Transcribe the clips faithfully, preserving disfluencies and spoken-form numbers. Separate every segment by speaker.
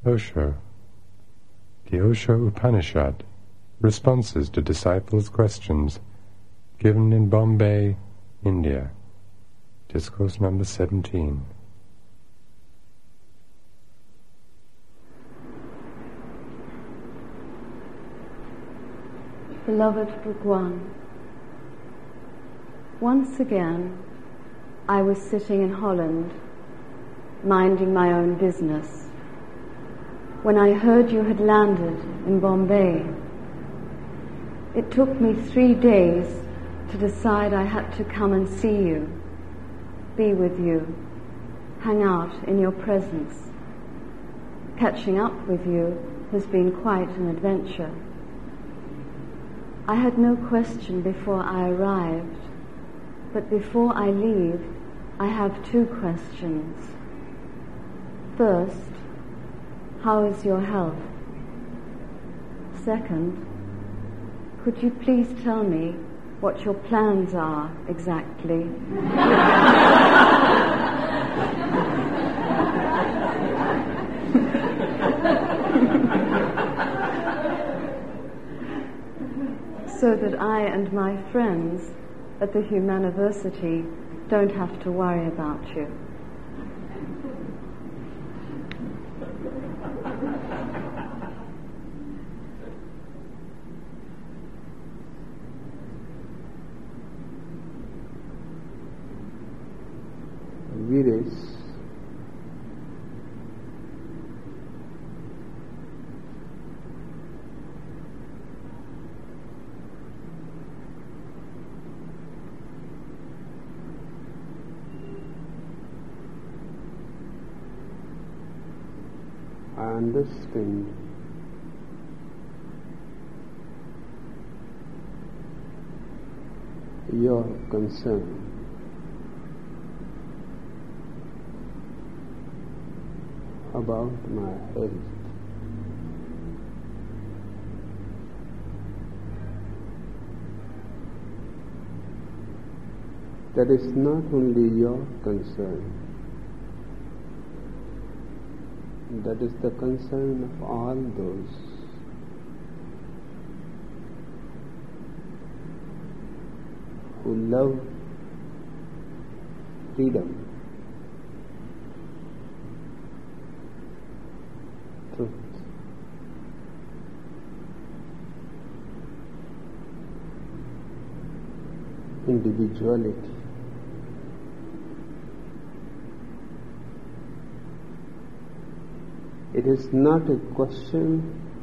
Speaker 1: Osho. The Osho Upanishad, Responses to Disciples' Questions, given in Bombay, India. Discourse number seventeen.
Speaker 2: Beloved Bhagwan, once again I was sitting in Holland, minding my own business, when I heard you had landed in Bombay. It took me three days to decide I had to come and see you, be with you, hang out in your presence. Catching up with you has been quite an adventure. I had no question before I arrived, but before I leave, I have two questions. First, how is your health? Second, could you please tell me what your plans are exactly? So that I and my friends at the Humaniversity don't have to worry about you.
Speaker 3: Viresh, I understand your concern. About my health. That is not only your concern, that is the concern of all those who love freedom, truth, individuality. It is not a question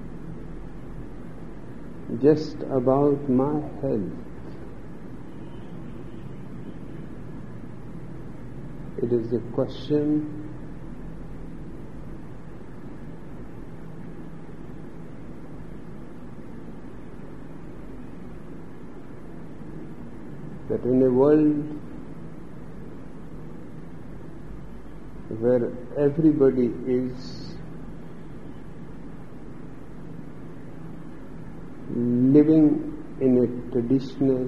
Speaker 3: just about my health. It is a question that in a world where everybody is living in a traditional,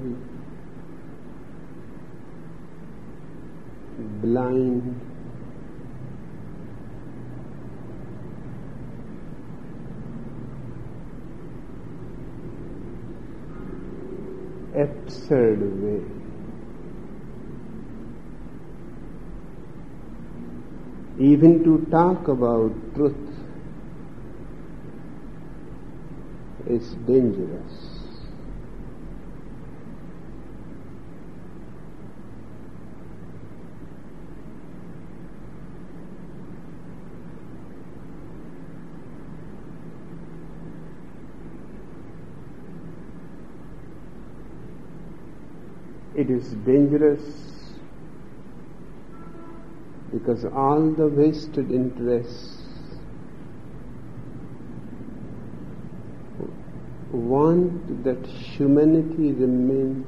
Speaker 3: blind, absurd way, even to talk about truth is dangerous. It is dangerous because all the vested interests want that humanity remains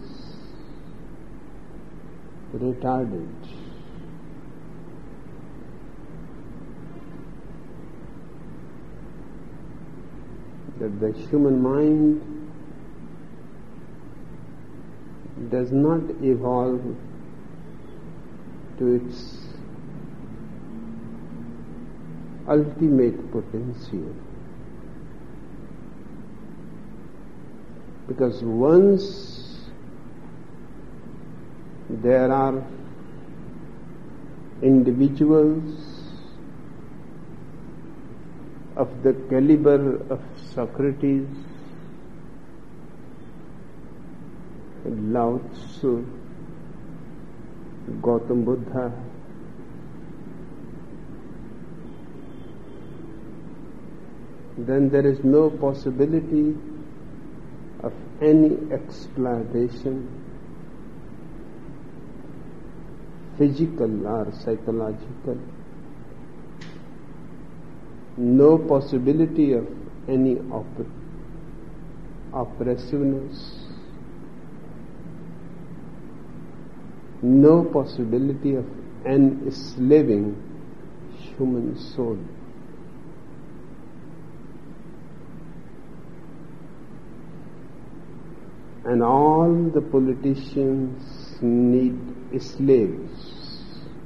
Speaker 3: retarded. That the human mind does not evolve to its ultimate potential. Because once there are individuals of the caliber of Socrates, Lao Tzu, Gautam Buddha, then there is no possibility of any exploitation, physical or psychological, no possibility of any opp- oppressiveness, no possibility of enslaving human soul. And all the politicians need slaves,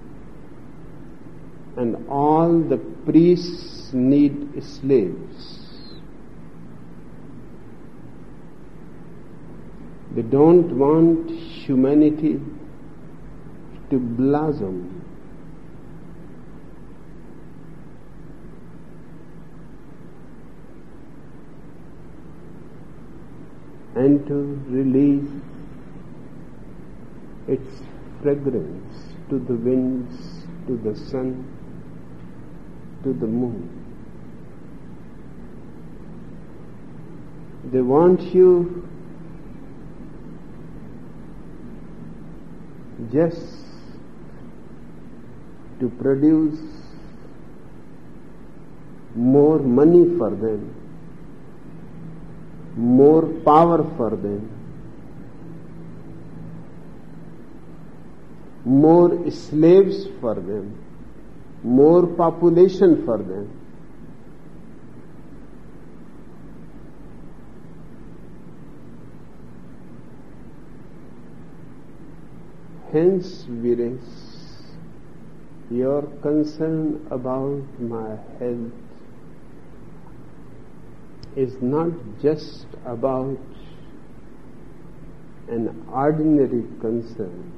Speaker 3: and all the priests need slaves. They don't want humanity to blossom. And to release its fragrance to the winds, to the sun, to the moon. They want you just to produce more money for them, more power for them, more slaves for them, more population for them. Hence, Veeresh, your concern about my health is not just about an ordinary concern.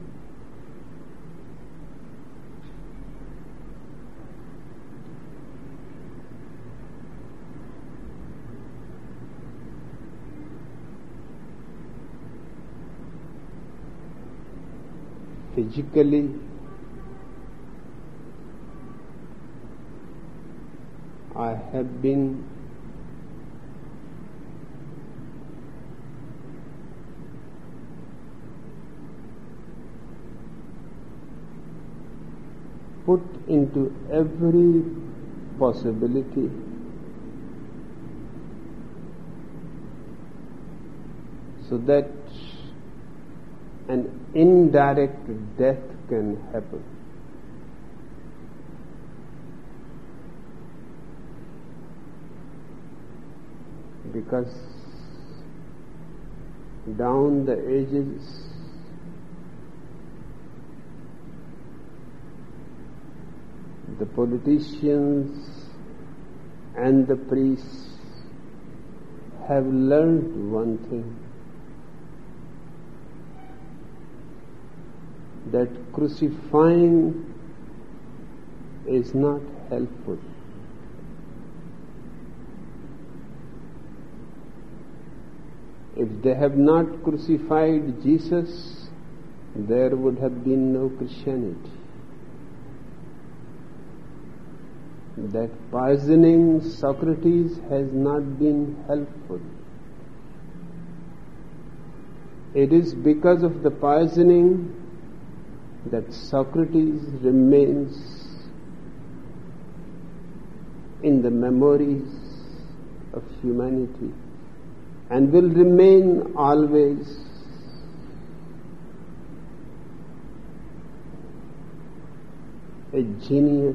Speaker 3: Physically, I have been put into every possibility so that an indirect death can happen. Because down the ages the politicians and the priests have learned one thing, that crucifying is not helpful. If they have not crucified Jesus, there would have been no Christianity. That poisoning Socrates has not been helpful. It is because of the poisoning that Socrates remains in the memories of humanity and will remain always a genius,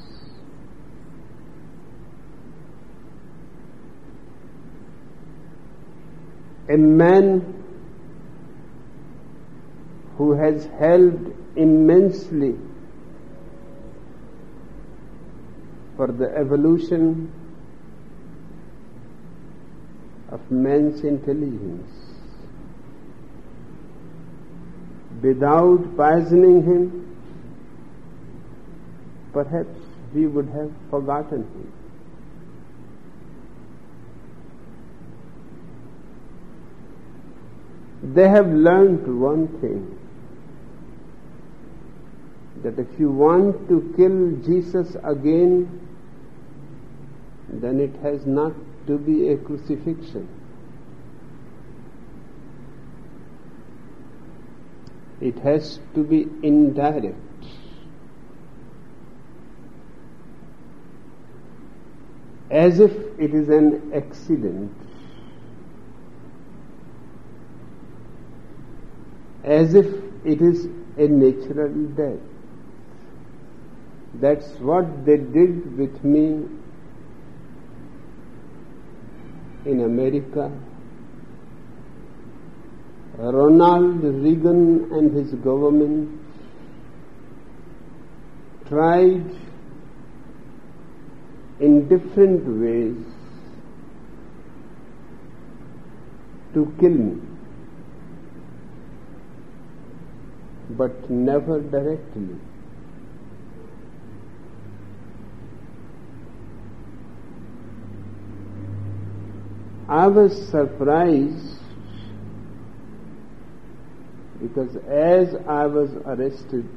Speaker 3: a man who has helped immensely for the evolution of man's intelligence. Without poisoning him, perhaps we would have forgotten him. They have learned one thing, that if you want to kill Jesus again, then it has not to be a crucifixion. It has to be indirect. As if it is an accident. As if it is a natural death. That's what they did with me in America. Ronald Reagan and his government tried in different ways to kill me, but never directly. I was surprised because as I was arrested,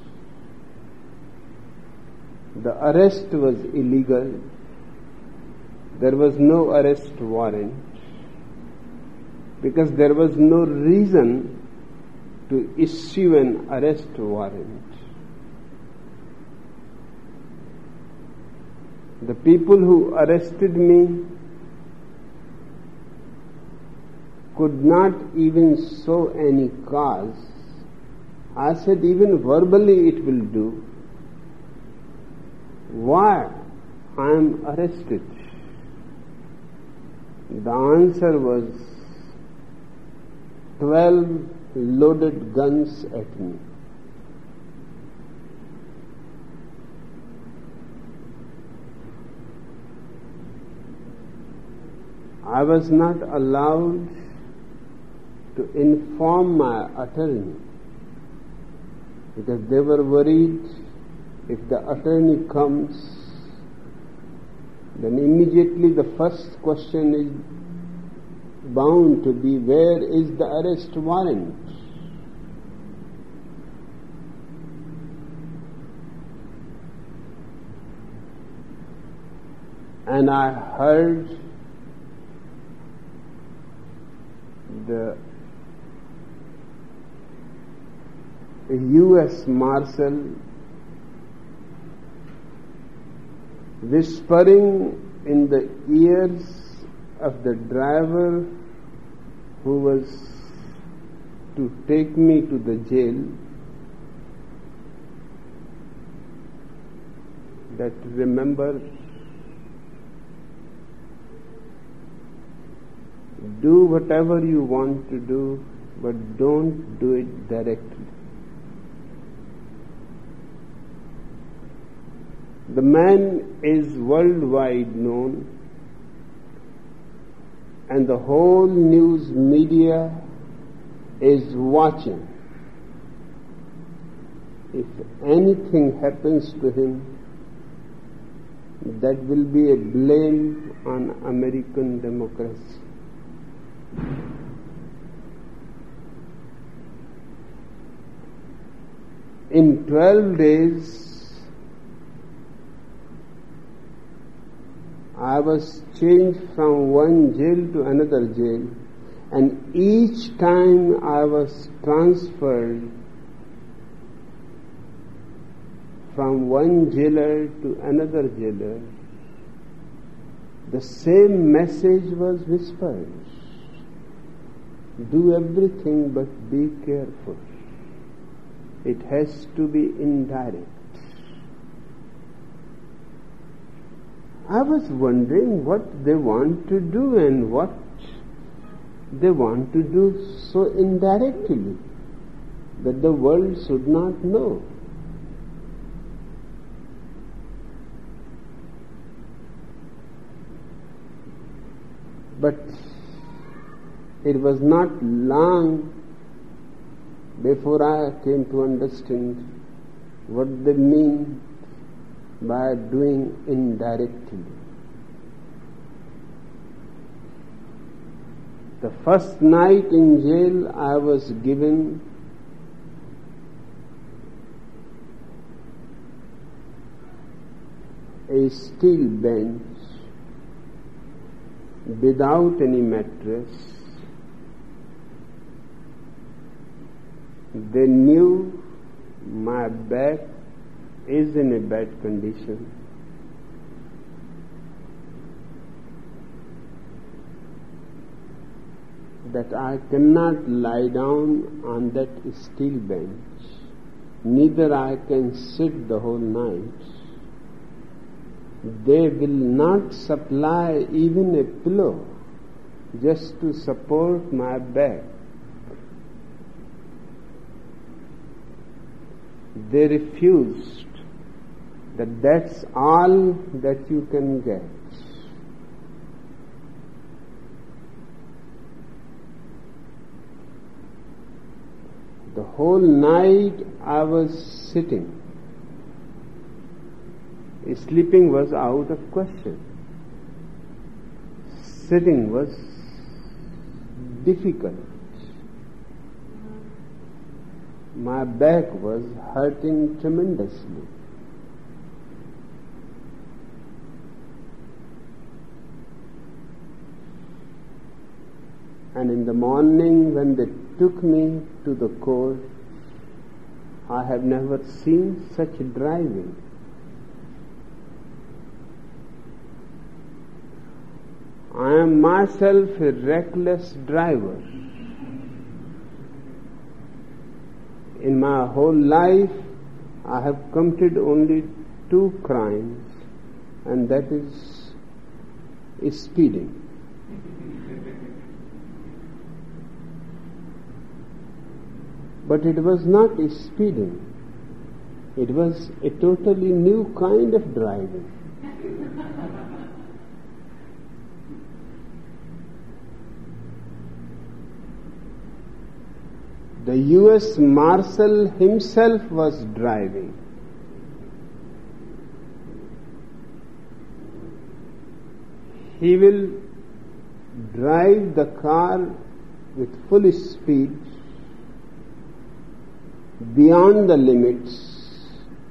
Speaker 3: the arrest was illegal. There was no arrest warrant because there was no reason to issue an arrest warrant. The people who arrested me could not even show any cause. I said, even verbally it will do. Why I am arrested? The answer was twelve loaded guns at me. I was not allowed to inform my attorney because they were worried if the attorney comes, then immediately the first question is bound to be, where is the arrest warrant? And I heard the U S Marshal whispering in the ears of the driver who was to take me to the jail that, remember, do whatever you want to do, but don't do it directly. The man is worldwide known, and the whole news media is watching. If anything happens to him, that will be a blame on American democracy. In twelve days, I was changed from one jail to another jail, and each time I was transferred from one jailer to another jailer, the same message was whispered. Do everything but be careful. It has to be indirect. I was wondering what they want to do and what they want to do so indirectly that the world should not know. But it was not long before I came to understand what they mean by doing indirectly. The first night in jail I was given a steel bench without any mattress. They knew my back is in a bad condition. That I cannot lie down on that steel bench, neither I can sit the whole night. They will not supply even a pillow just to support my back. They refused that that's all that you can get. The whole night I was sitting. Sleeping was out of question. Sitting was difficult. My back was hurting tremendously. And in the morning when they took me to the court, I have never seen such driving. I am myself a reckless driver. In my whole life, I have committed only two crimes, and that is, is speeding. But it was not speeding. It was a totally new kind of driving. The U S Marshal himself was driving. He will drive the car with full speed beyond the limits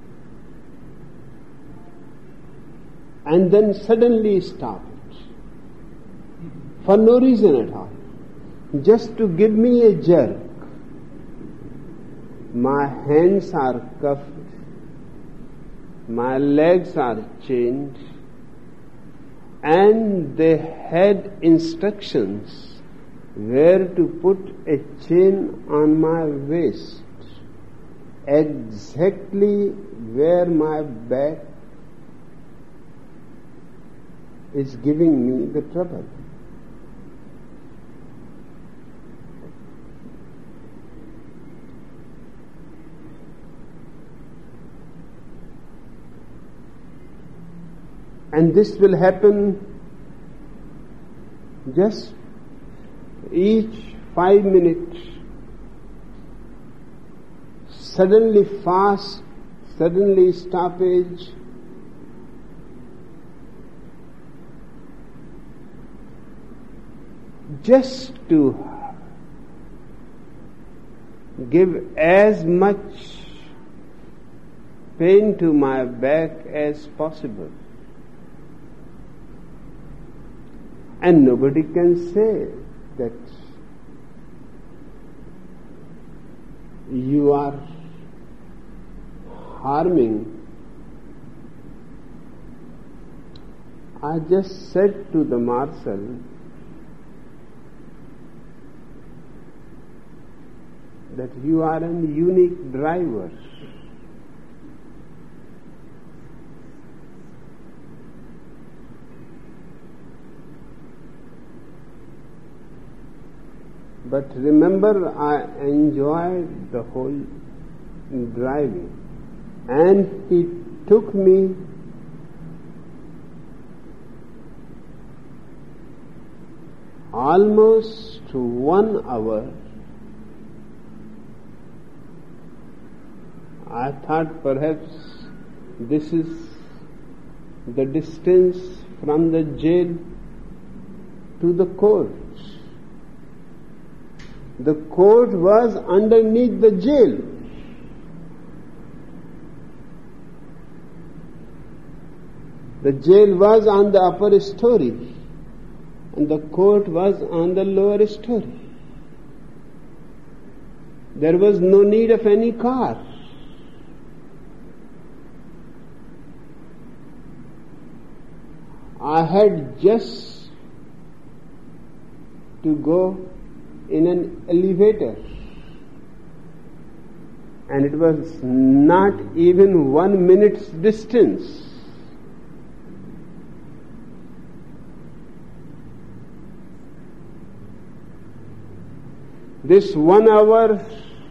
Speaker 3: and then suddenly stop it for no reason at all, just to give me a jerk. My hands are cuffed, my legs are chained, and they had instructions where to put a chain on my waist, exactly where my back is giving me the trouble. And this will happen just each five minutes. Suddenly fast, suddenly stoppage. Just to give as much pain to my back as possible. And nobody can say that you are harming. I just said to the marshal that you are a unique driver. But remember, I enjoyed the whole driving. And he took me almost one hour, I thought perhaps this is the distance from the jail to the court. The court was underneath the jail. The jail was on the upper story and the court was on the lower story. There was no need of any car. I had just to go in an elevator, and it was not even one minute's distance. This one hour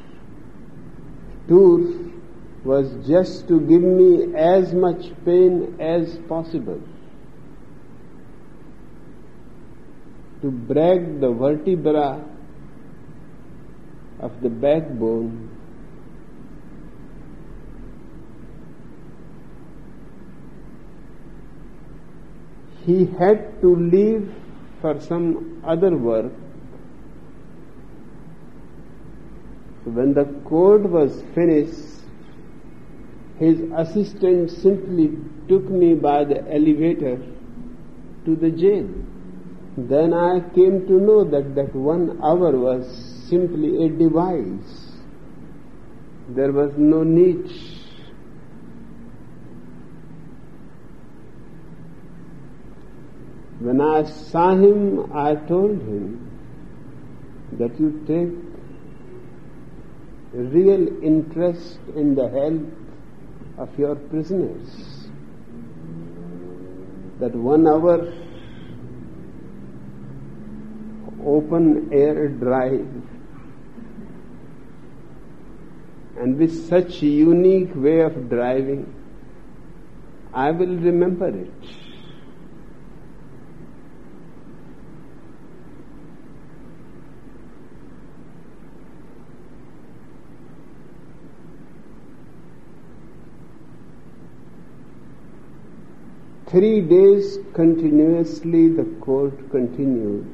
Speaker 3: tour was just to give me as much pain as possible, to break the vertebra of the backbone, he had to leave for some other work. So when the court was finished, his assistant simply took me by the elevator to the jail. Then I came to know that that one hour was simply a device. There was no need. When I saw him, I told him that you take real interest in the health of your prisoners. That one hour open air drive, and with such a unique way of driving, I will remember it. Three days continuously the court continued.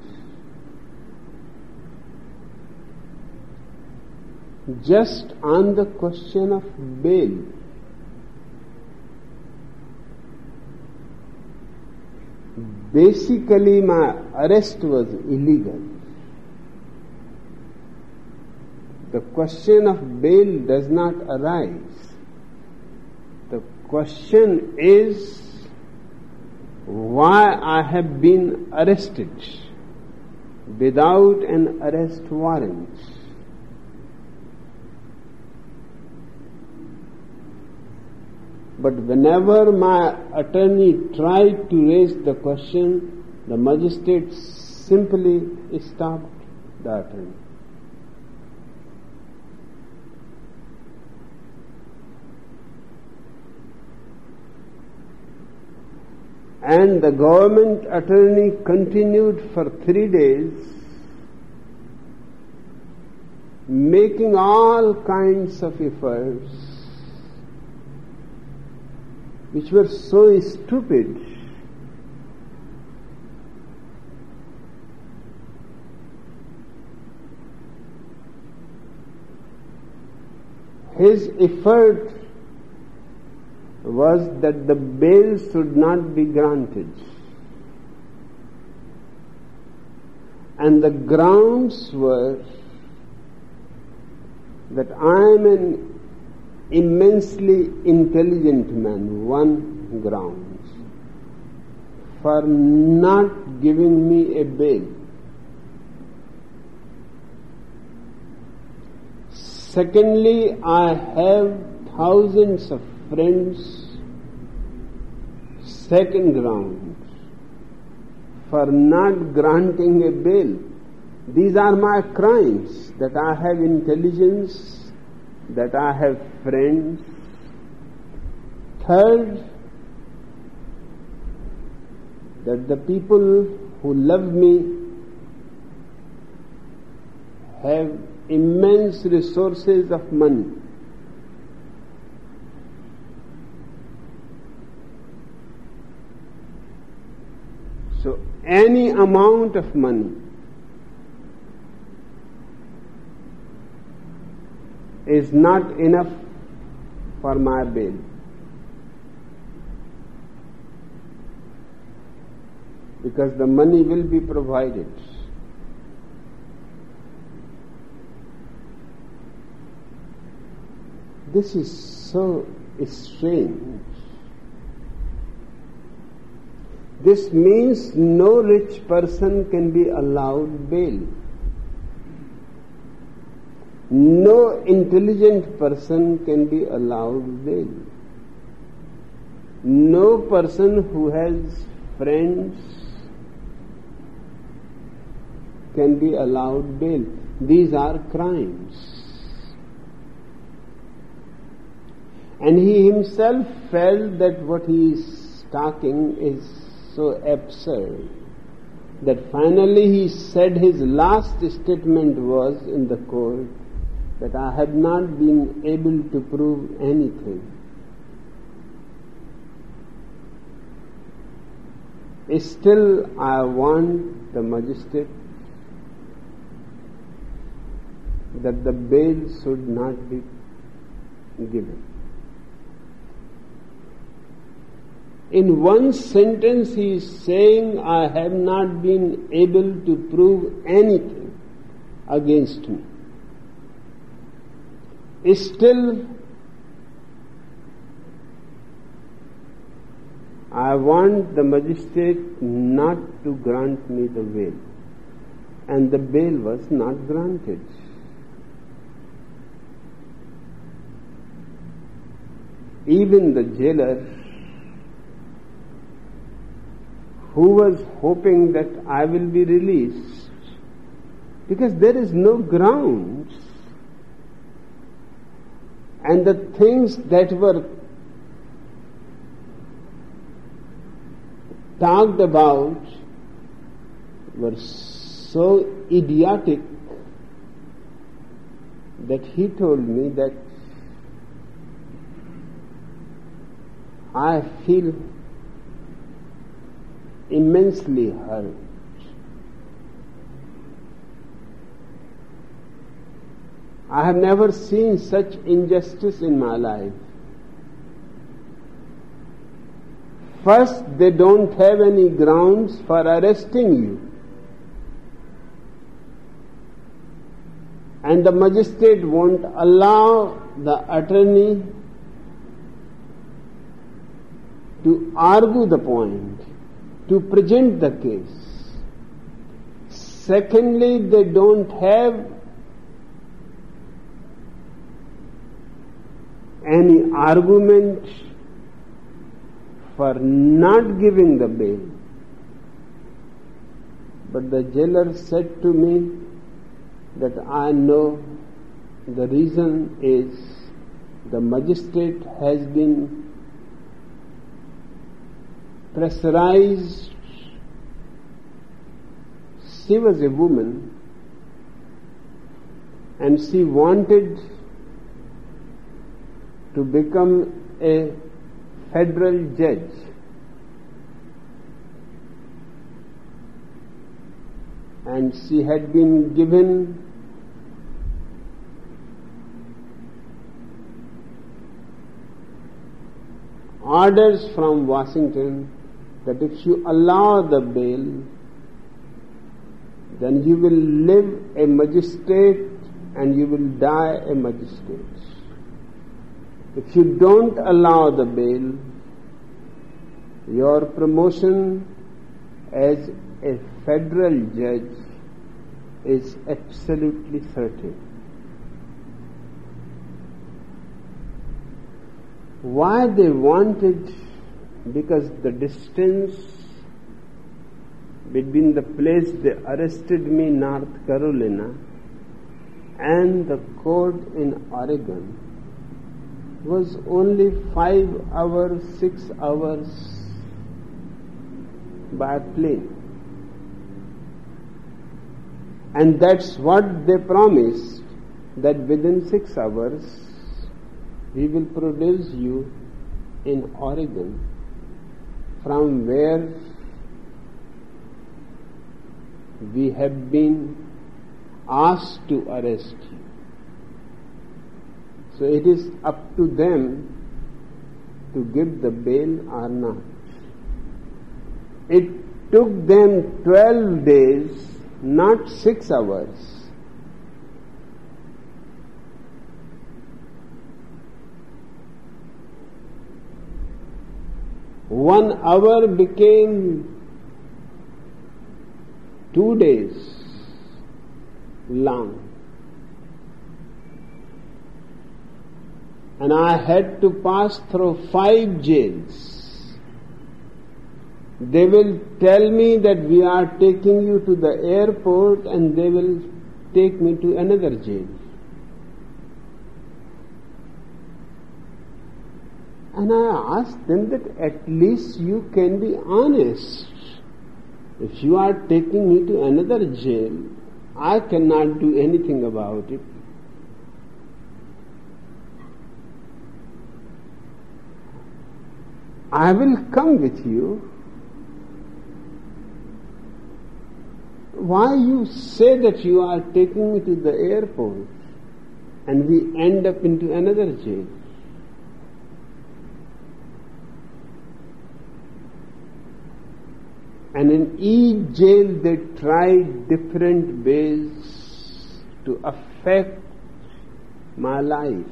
Speaker 3: Just on the question of bail. Basically, my arrest was illegal. The question of bail does not arise. The question is why I have been arrested without an arrest warrant. But whenever my attorney tried to raise the question, the magistrate simply stopped the attorney. And the government attorney continued for three days, making all kinds of efforts which were so stupid. His effort was that the bail should not be granted. And the grounds were that I am an immensely intelligent man, one ground, for not giving me a bail. Secondly, I have thousands of friends, second ground, for not granting a bail. These are my crimes, that I have intelligence, that I have friends. Third, that the people who love me have immense resources of money. So any amount of money is not enough for my bail. Because the money will be provided. This is so strange. This means no rich person can be allowed bail. No intelligent person can be allowed bail. No person who has friends can be allowed bail. These are crimes. And he himself felt that what he is talking is so absurd that finally he said his last statement was in the court that I have not been able to prove anything. Still, I want the magistrate that the bail should not be given. In one sentence he is saying, I have not been able to prove anything against me. Still, I want the magistrate not to grant me the bail. And the bail was not granted. Even the jailer, who was hoping that I will be released, because there is no grounds, and the things that were talked about were so idiotic that he told me that I feel immensely hurt. I have never seen such injustice in my life. First, they don't have any grounds for arresting you. And the magistrate won't allow the attorney to argue the point, to present the case. Secondly, they don't have any argument for not giving the bail. But the jailer said to me that I know the reason is the magistrate has been pressurized. She was a woman and she wanted to become a federal judge. And she had been given orders from Washington that if you allow the bail, then you will live a magistrate and you will die a magistrate. If you don't allow the bail, your promotion as a federal judge is absolutely certain. Why they wanted? Because the distance between the place they arrested me, North Carolina, and the court in Oregon was only five hours, six hours by plane. And that's what they promised, that within six hours we will produce you in Oregon, from where we have been asked to arrest you. So it is up to them to give the bail or not. It took them twelve days, not six hours. One hour became two days long. And I had to pass through five jails. They will tell me that we are taking you to the airport, and they will take me to another jail. And I asked them that at least you can be honest. If you are taking me to another jail, I cannot do anything about it. I will come with you. Why you say that you are taking me to the airport and we end up into another jail? And in each jail they tried different ways to affect my life.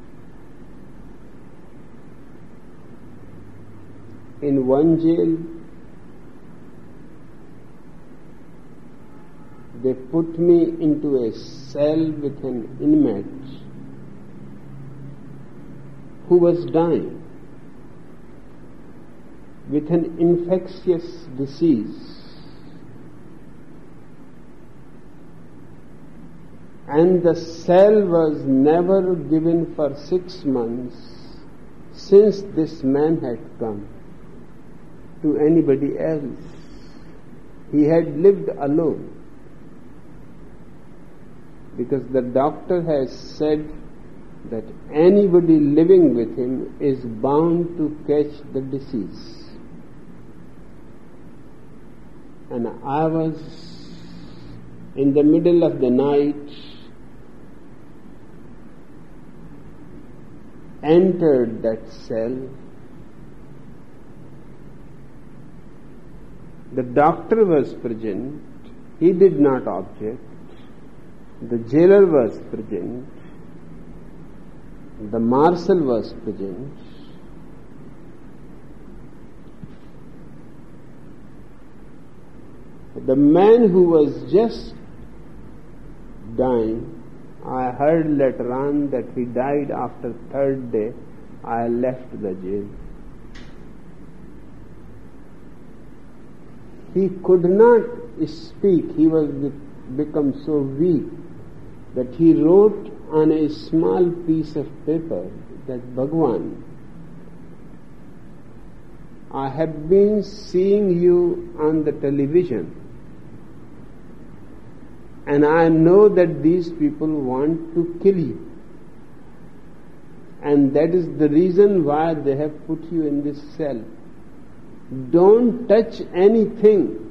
Speaker 3: In one jail, they put me into a cell with an inmate who was dying with an infectious disease. And the cell was never given for six months since this man had come to anybody else. He had lived alone, because the doctor has said that anybody living with him is bound to catch the disease. And I was in the middle of the night, entered that cell. The doctor was present. He did not object. The jailer was present. The marshal was present. The man who was just dying, I heard later on that he died after third day. I left the jail. He could not speak. He was become so weak that he wrote on a small piece of paper that, Bhagwan, I have been seeing you on the television, and I know that these people want to kill you, and that is the reason why they have put you in this cell. Don't touch anything.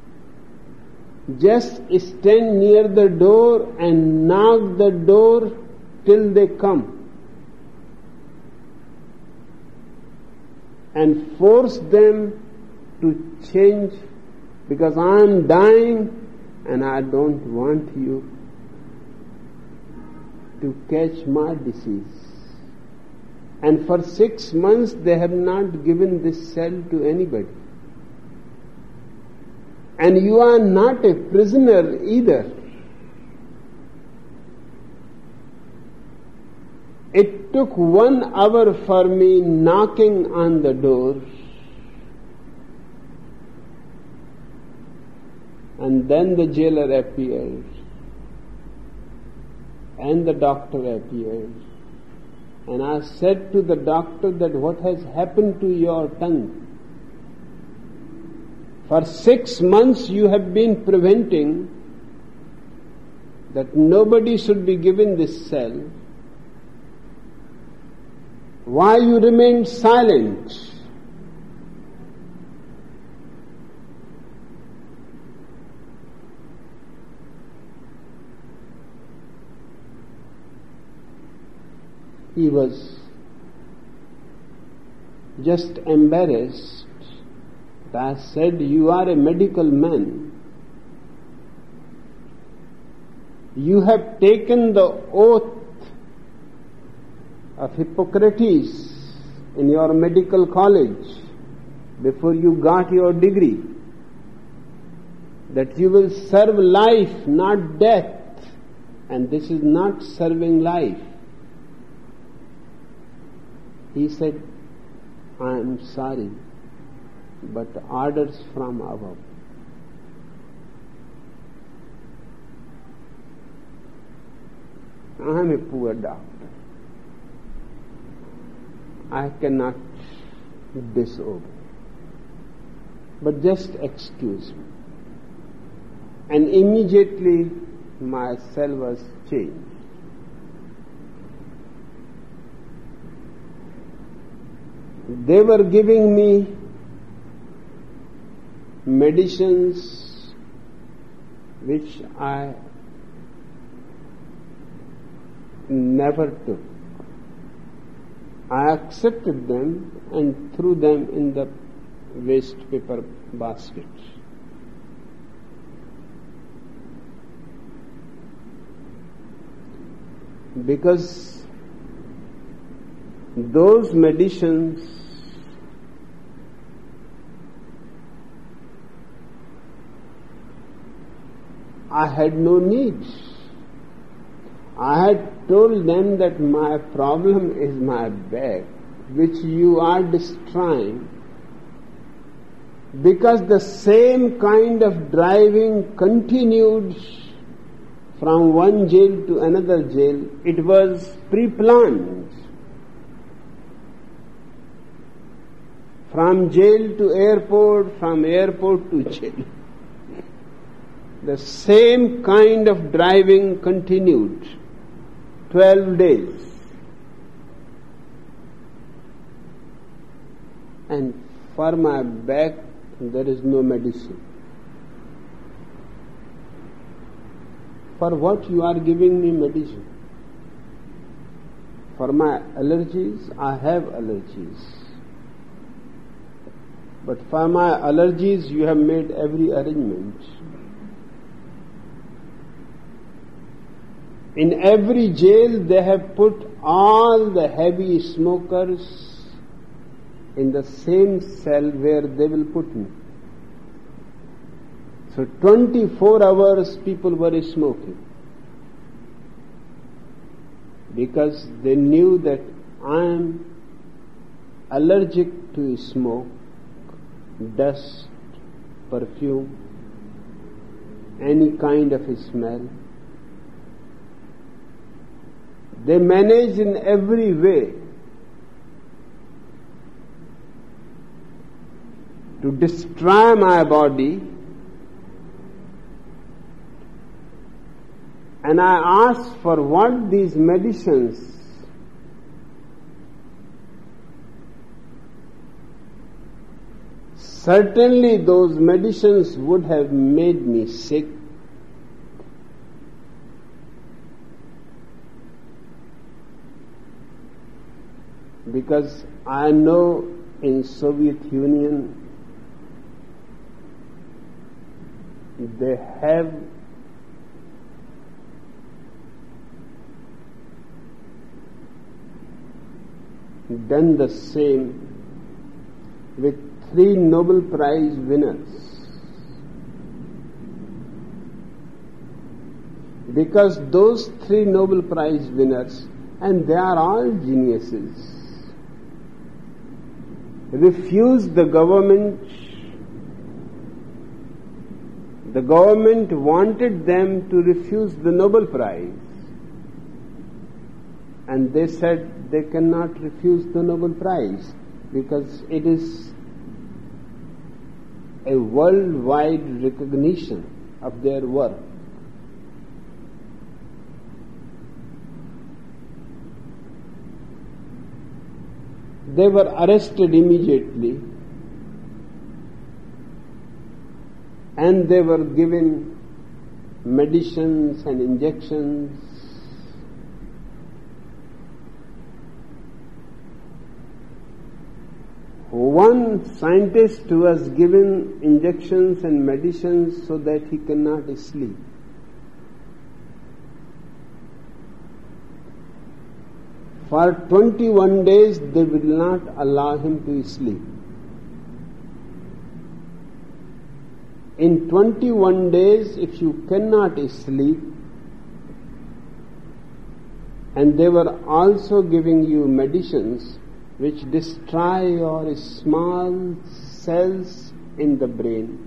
Speaker 3: Just stand near the door and knock the door till they come, and force them to change, because I am dying and I don't want you to catch my disease. And for six months they have not given this cell to anybody. And you are not a prisoner either. It took one hour for me knocking on the door, and then the jailer appeared, and the doctor appeared. And I said to the doctor that, what has happened to your tongue? For six months you have been preventing that nobody should be given this cell, why you remained silent? He was just embarrassed. I said, you are a medical man. You have taken the oath of Hippocrates in your medical college before you got your degree, that you will serve life, not death. And this is not serving life. He said, I am sorry, but orders from above. I am a poor doctor. I cannot disobey. But just excuse me. And immediately my cell was changed. They were giving me medicines which I never took. I accepted them and threw them in the waste paper basket. Because those medicines I had no need. I had told them that my problem is my back, which you are destroying, because the same kind of driving continued from one jail to another jail. It was pre-planned. From jail to airport, from airport to jail. The same kind of driving continued twelve days. And for my back, there is no medicine. For what you are giving me medicine? For my allergies, I have allergies. But for my allergies, you have made every arrangement. In every jail, they have put all the heavy smokers in the same cell where they will put me. So twenty-four hours people were smoking, because they knew that I am allergic to smoke, dust, perfume, any kind of smell. They manage in every way to destroy my body, and I asked for what these medicines. Certainly those medicines would have made me sick. Because I know in Soviet Union they have done the same with three Nobel Prize winners. Because those three Nobel Prize winners, and they are all geniuses, refused the government. The government wanted them to refuse the Nobel Prize, and they said they cannot refuse the Nobel Prize because it is a worldwide recognition of their work. They were arrested immediately and they were given medicines and injections. One scientist was given injections and medicines so that he cannot sleep. For twenty-one days they will not allow him to sleep. In twenty-one days, if you cannot sleep, and they were also giving you medicines which destroy your small cells in the brain.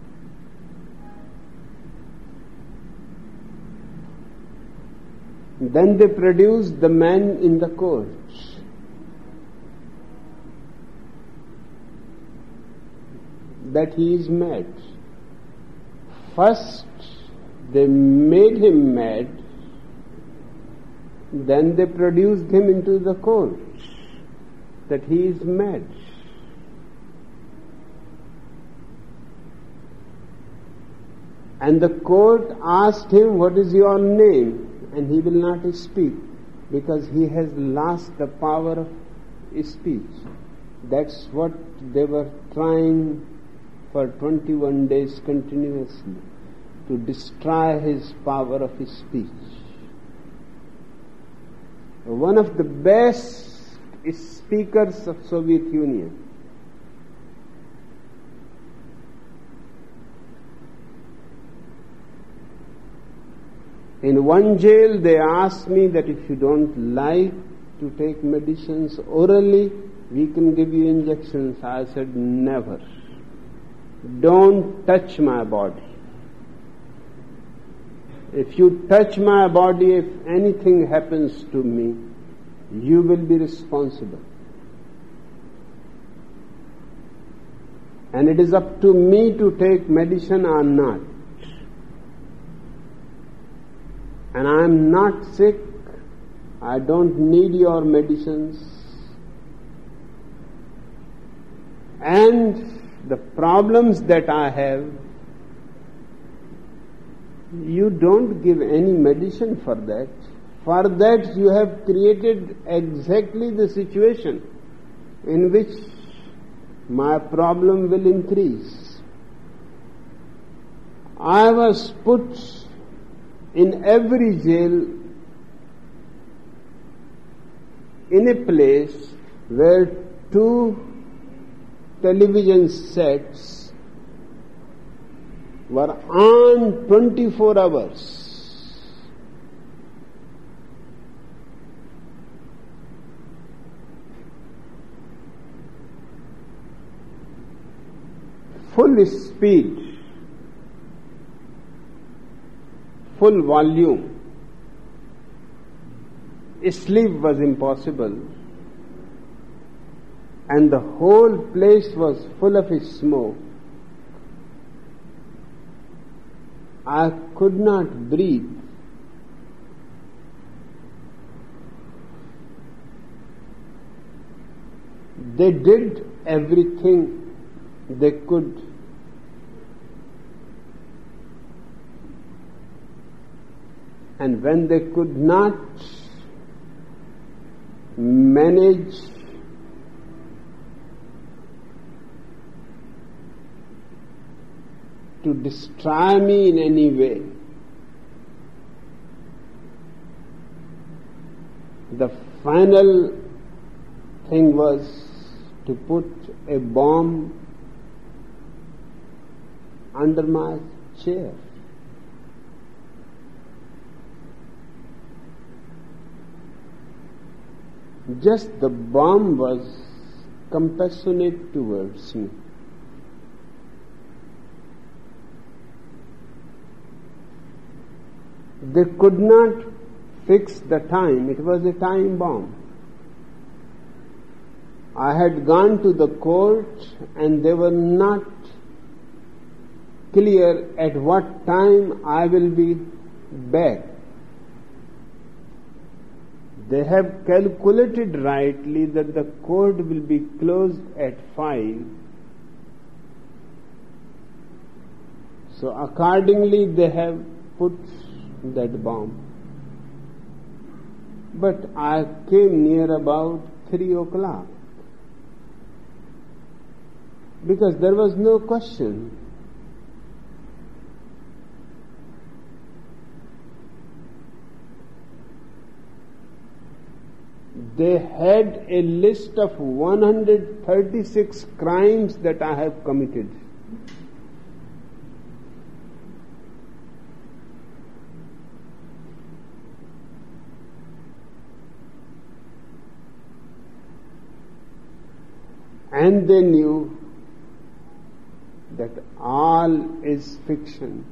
Speaker 3: Then they produced the man in the court. That he is mad. First, they made him mad, then they produced him into the court, that he is mad. And the court asked him, what is your name? And he will not speak, because he has lost the power of speech. That's what they were trying for twenty-one days continuously, to destroy his power of speech. One of the best speakers of Soviet Union, in one jail they asked me that if you don't like to take medicines orally, we can give you injections. I said, never. Don't touch my body. If you touch my body, if anything happens to me, you will be responsible. And it is up to me to take medicine or not. And I am not sick. I don't need your medicines. And the problems that I have, you don't give any medicine for that. For that you have created exactly the situation in which my problem will increase. I was put in every jail in a place where two television sets were on twenty-four hours. Full speed, full volume. Sleep was impossible, and the whole place was full of smoke. I could not breathe. They did everything they could. And when they could not manage to destroy me in any way, the final thing was to put a bomb under my chair. Just the bomb was compassionate towards me. They could not fix the time. It was a time bomb. I had gone to the court and they were not clear at what time I will be back. They have calculated rightly that the court will be closed at five. So accordingly they have put that bomb. But I came near about three o'clock. Because there was no question. They had a list of one hundred thirty-six crimes that I have committed. And they knew that all is fiction.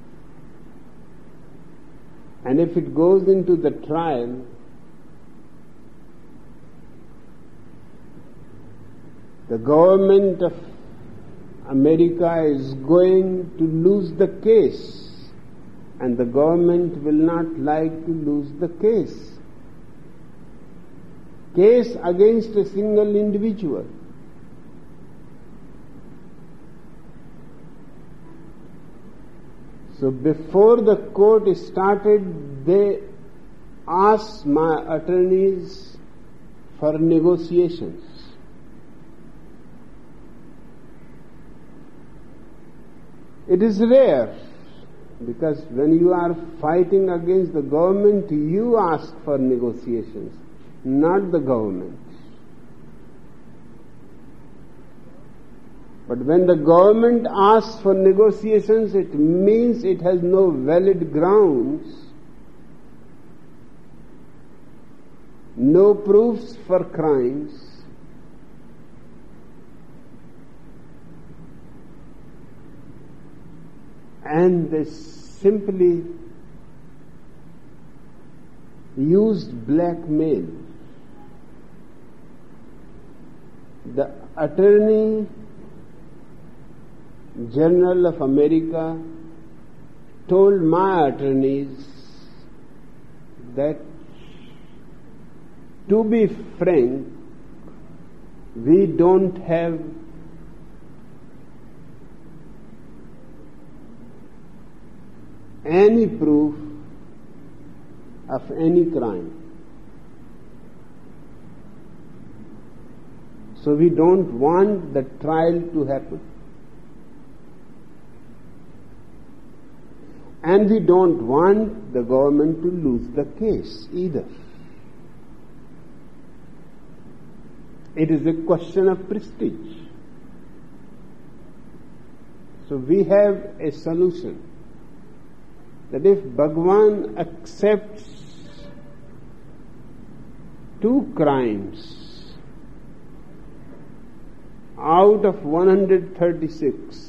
Speaker 3: And if it goes into the trial, the government of America is going to lose the case, and the government will not like to lose the case. Case against a single individual. So before the court started, they asked my attorneys for negotiations. It is rare, because when you are fighting against the government, you ask for negotiations, not the government. But when the government asks for negotiations, it means it has no valid grounds, no proofs for crimes, and they simply used blackmail. The Attorney General of America told my attorneys that, to be frank, we don't have any proof of any crime. So we don't want the trial to happen. And we don't want the government to lose the case either. It is a question of prestige. So we have a solution, that if Bhagwan accepts two crimes out of one hundred thirty-six,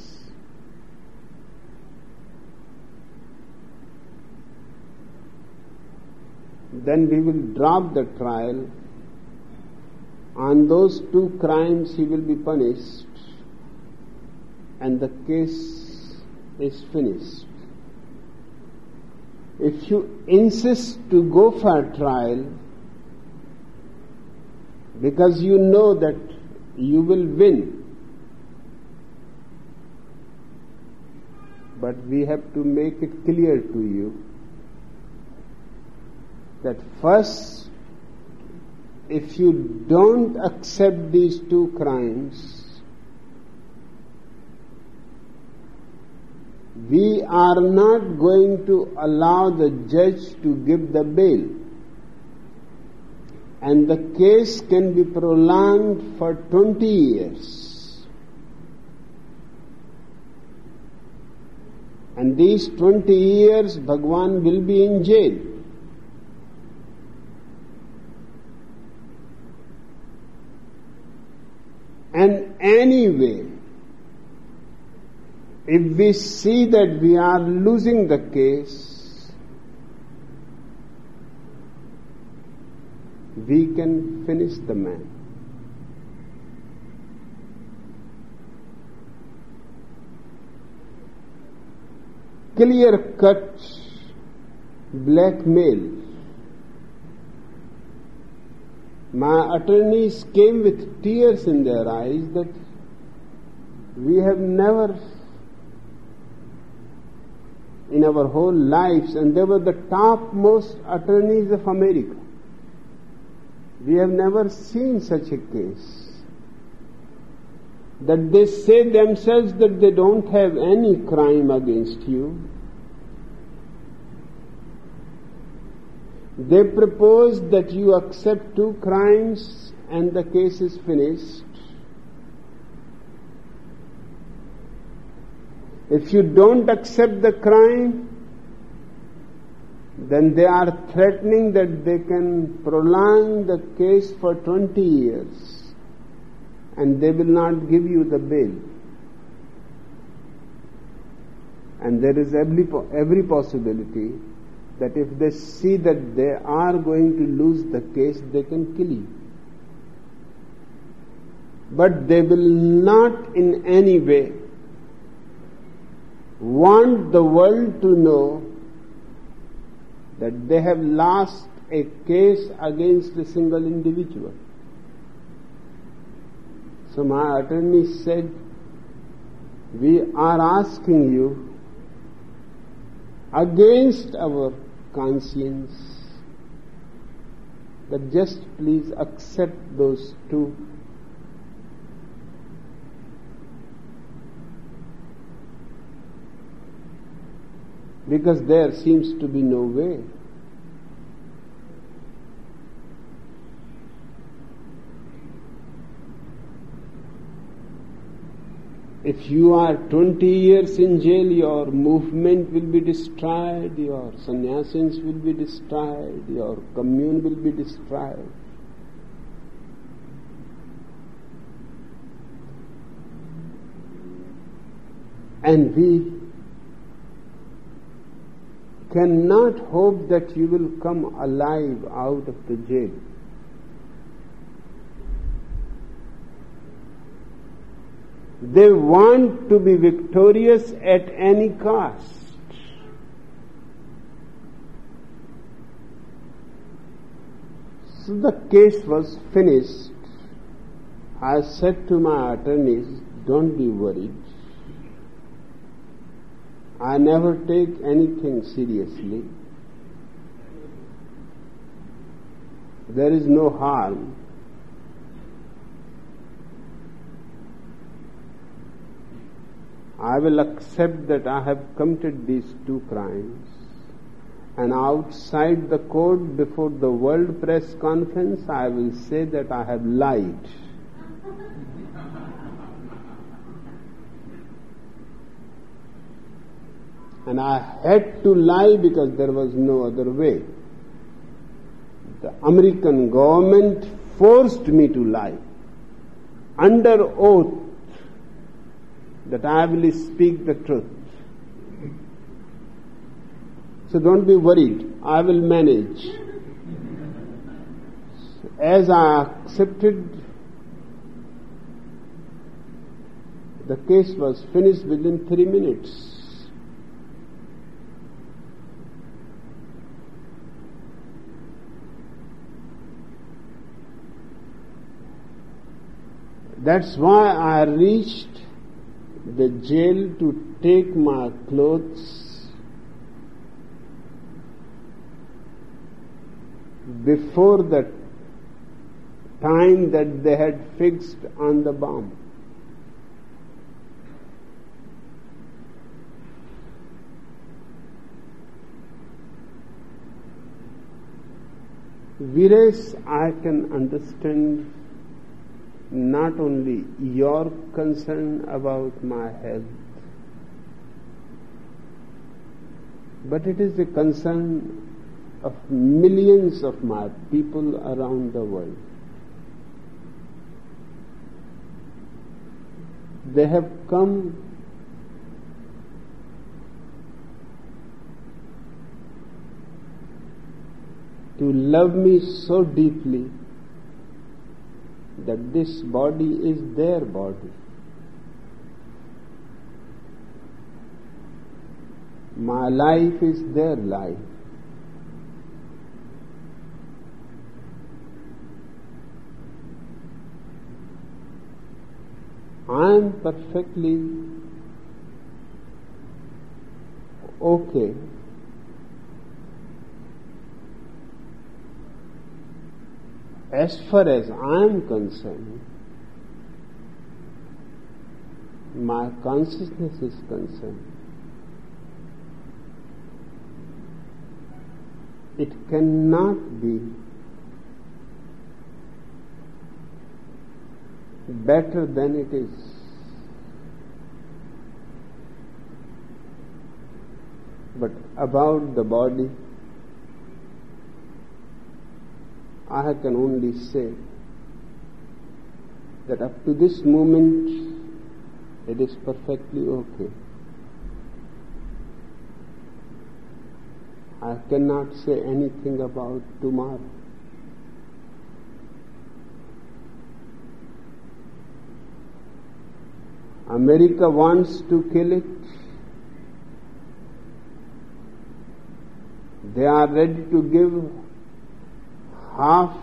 Speaker 3: then we will drop the trial. On those two crimes he will be punished, and the case is finished. If you insist to go for trial, because you know that you will win, but we have to make it clear to you that first, if you don't accept these two crimes, we are not going to allow the judge to give the bail, and the case can be prolonged for twenty years. And these twenty years, Bhagwan will be in jail. And anyway, if we see that we are losing the case, we can finish the man. Clear-cut blackmail My attorneys came with tears in their eyes that we have never in our whole lives, and they were the topmost attorneys of America. We have never seen such a case. That they say themselves that they don't have any crime against you. They propose that you accept two crimes and the case is finished. If you don't accept the crime, then they are threatening that they can prolong the case for twenty years and they will not give you the bail. And there is every, every possibility that if they see that they are going to lose the case, they can kill you. But they will not in any way want the world to know that they have lost a case against a single individual. So my attorney said, we are asking you against our conscience that just please accept those two. Because there seems to be no way. If you are twenty years in jail, your movement will be destroyed, your sannyasins will be destroyed, your commune will be destroyed. And we cannot hope that you will come alive out of the jail. They want to be victorious at any cost. So the case was finished. I said to my attorneys, don't be worried. I never take anything seriously. There is no harm. I will accept that I have committed these two crimes, and outside the court before the world press conference I will say that I have lied. And I had to lie because there was no other way. The American government forced me to lie under oath that I will speak the truth. So don't be worried, I will manage. As I accepted, the case was finished within three minutes. That's why I reached the jail to take my clothes before the time that they had fixed on the bomb. Whereas I can understand not only your concern about my health, but it is the concern of millions of my people around the world. They have come to love me so deeply that this body is their body. My life is their life. I am perfectly okay as far as I am concerned, my consciousness is concerned. It cannot be better than it is. But about the body, I can only say that up to this moment it is perfectly okay. I cannot say anything about tomorrow. America wants to kill it. They are ready to give half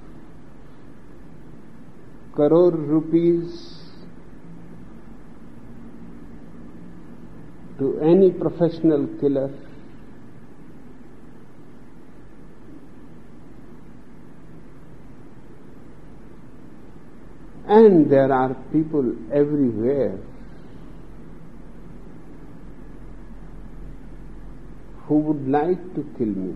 Speaker 3: crore rupees to any professional killer. And there are people everywhere who would like to kill me.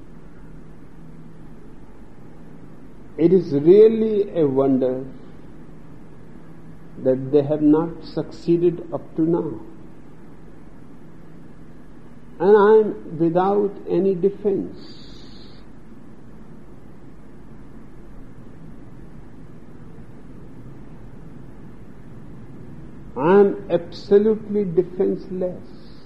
Speaker 3: It is really a wonder that they have not succeeded up to now. And I am without any defense. I am absolutely defenseless.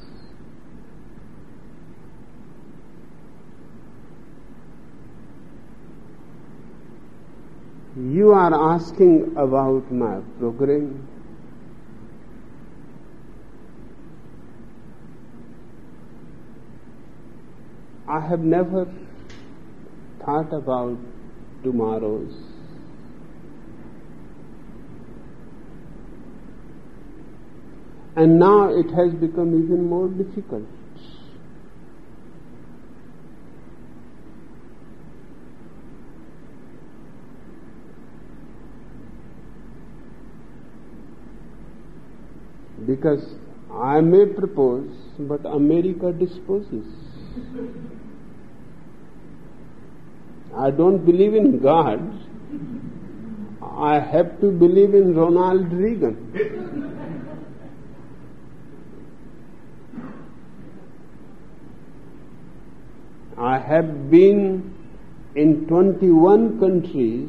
Speaker 3: You are asking about my program. I have never thought about tomorrows. And now it has become even more difficult. Because I may propose, but America disposes. I don't believe in God. I have to believe in Ronald Reagan. I have been in twenty-one countries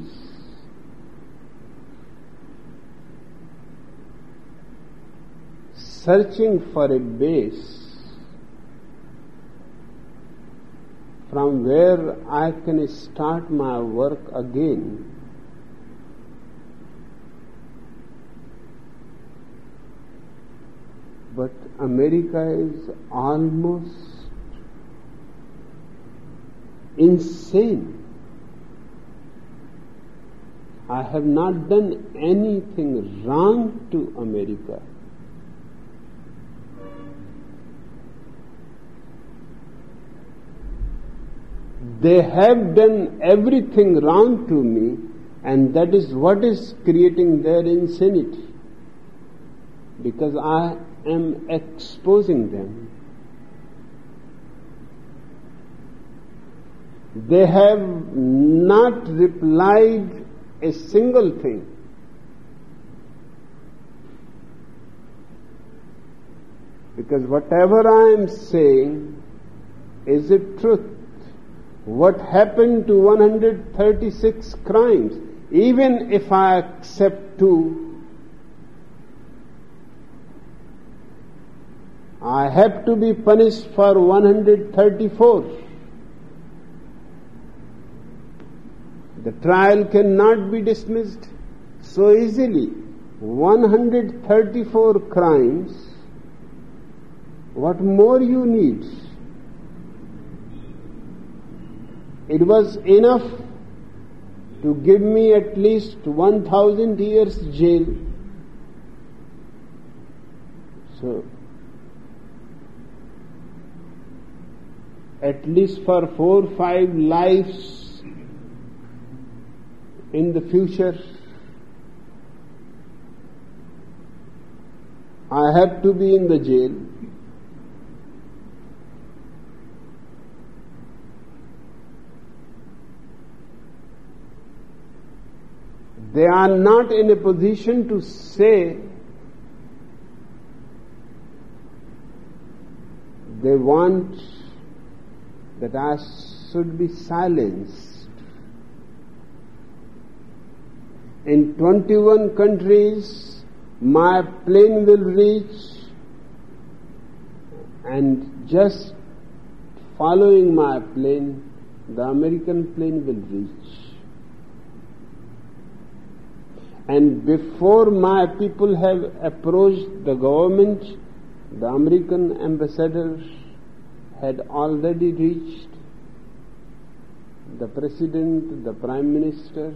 Speaker 3: searching for a base from where I can start my work again. But America is almost insane. I have not done anything wrong to America. They have done everything wrong to me, and that is what is creating their insanity, because I am exposing them. They have not replied a single thing. Because whatever I am saying is the truth. What happened to one hundred thirty-six crimes, even if I accept two, I have to be punished for one hundred thirty-four. The trial cannot be dismissed so easily. one hundred thirty-four crimes, what more you need? It was enough to give me at least one thousand years jail So, at least for four, five lives in the future, I have to be in the jail. They are not in a position to say they want that I should be silenced. In twenty-one countries, my plane will reach, and just following my plane, the American plane will reach. And before my people have approached the government, the American ambassador had already reached the president, the prime minister,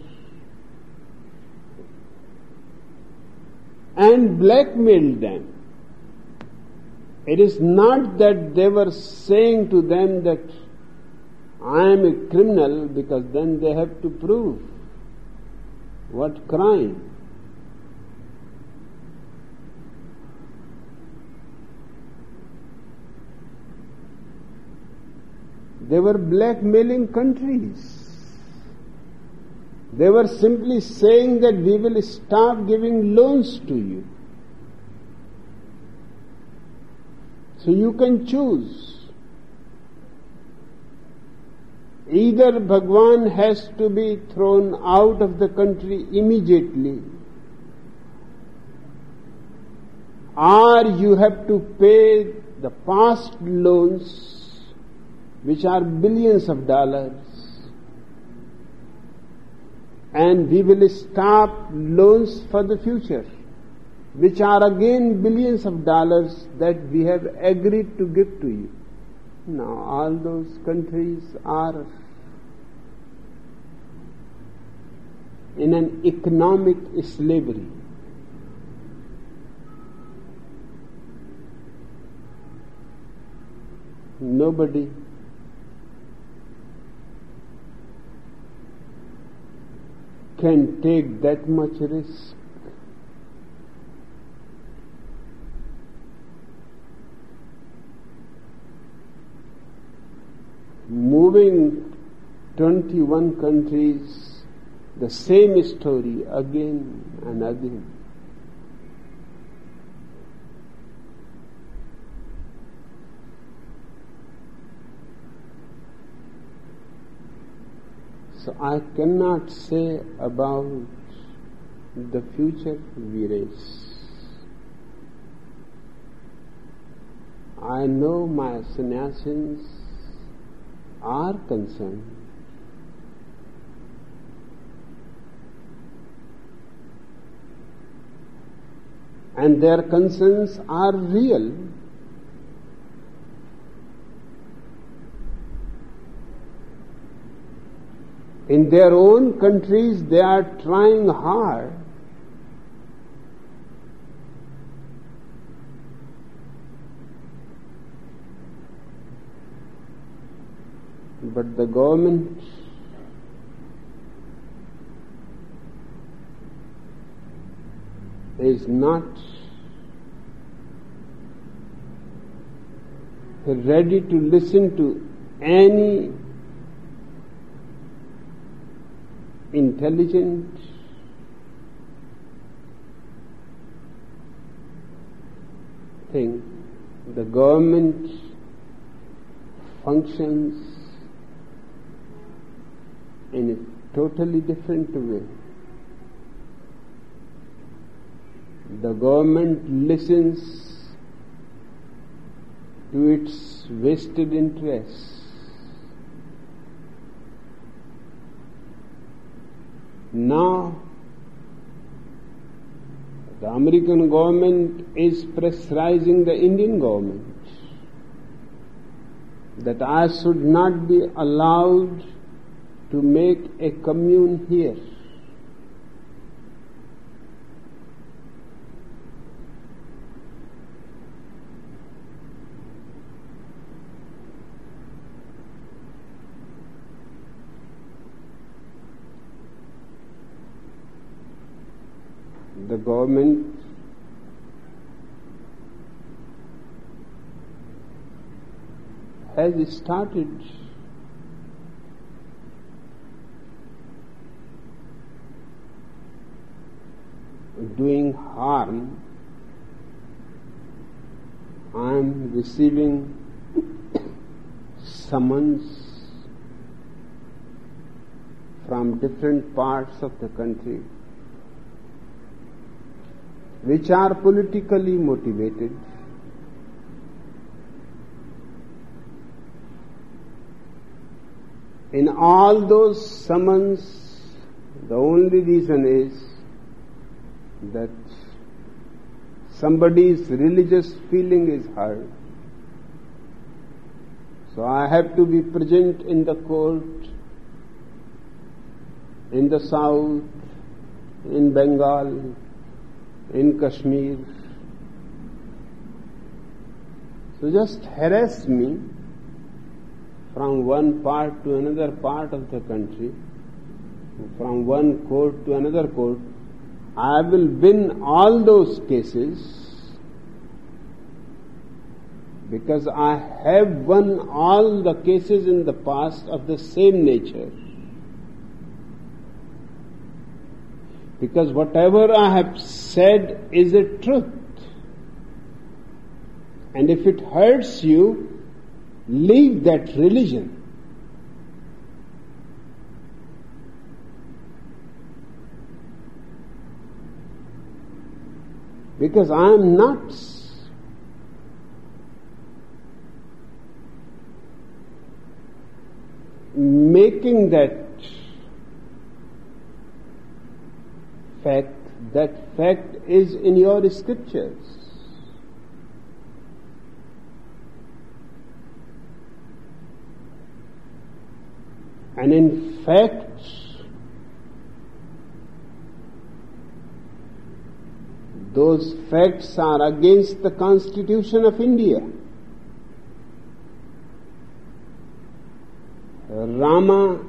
Speaker 3: and blackmailed them. It is not that they were saying to them that I am a criminal, because then they have to prove what crime. They were blackmailing countries. They were simply saying that we will stop giving loans to you. So you can choose. Either Bhagwan has to be thrown out of the country immediately, or you have to pay the past loans, which are billions of dollars, and we will stop loans for the future, which are again billions of dollars that we have agreed to give to you. Now all those countries are in an economic slavery. Nobody can take that much risk. Moving twenty-one countries, the same story again and again. So I cannot say about the future Veeresh. I know my sannyasins are concerned. And their concerns are real. In their own countries, they are trying hard but the government is not ready to listen to any intelligent thing. The government functions in a totally different way. The government listens to its vested interests. Now, the American government is pressurizing the Indian government that I should not be allowed to make a commune here. the government has started doing harm. I am receiving summons from different parts of the country which are politically motivated. In all those summons, the only reason is that somebody's religious feeling is hurt. So I have to be present in the court, in the south, in Bengal, in Kashmir. So just harass me from one part to another part of the country, from one court to another court. I will win all those cases because I have won all the cases in the past of the same nature. Because whatever I have said is a truth. And if it hurts you, leave that religion. Because I am not making that fact, that fact is in your scriptures. And in fact, those facts are against the Constitution of India. Rama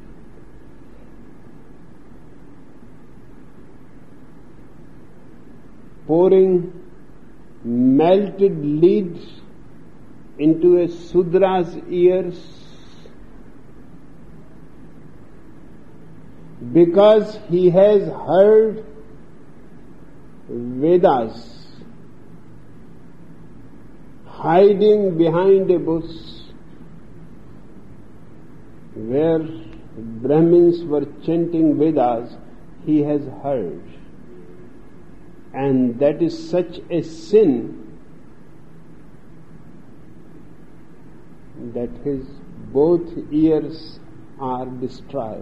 Speaker 3: pouring melted lead into a Sudra's ears because he has heard Vedas hiding behind a bush where Brahmins were chanting Vedas, he has heard. And that is such a sin that his both ears are destroyed.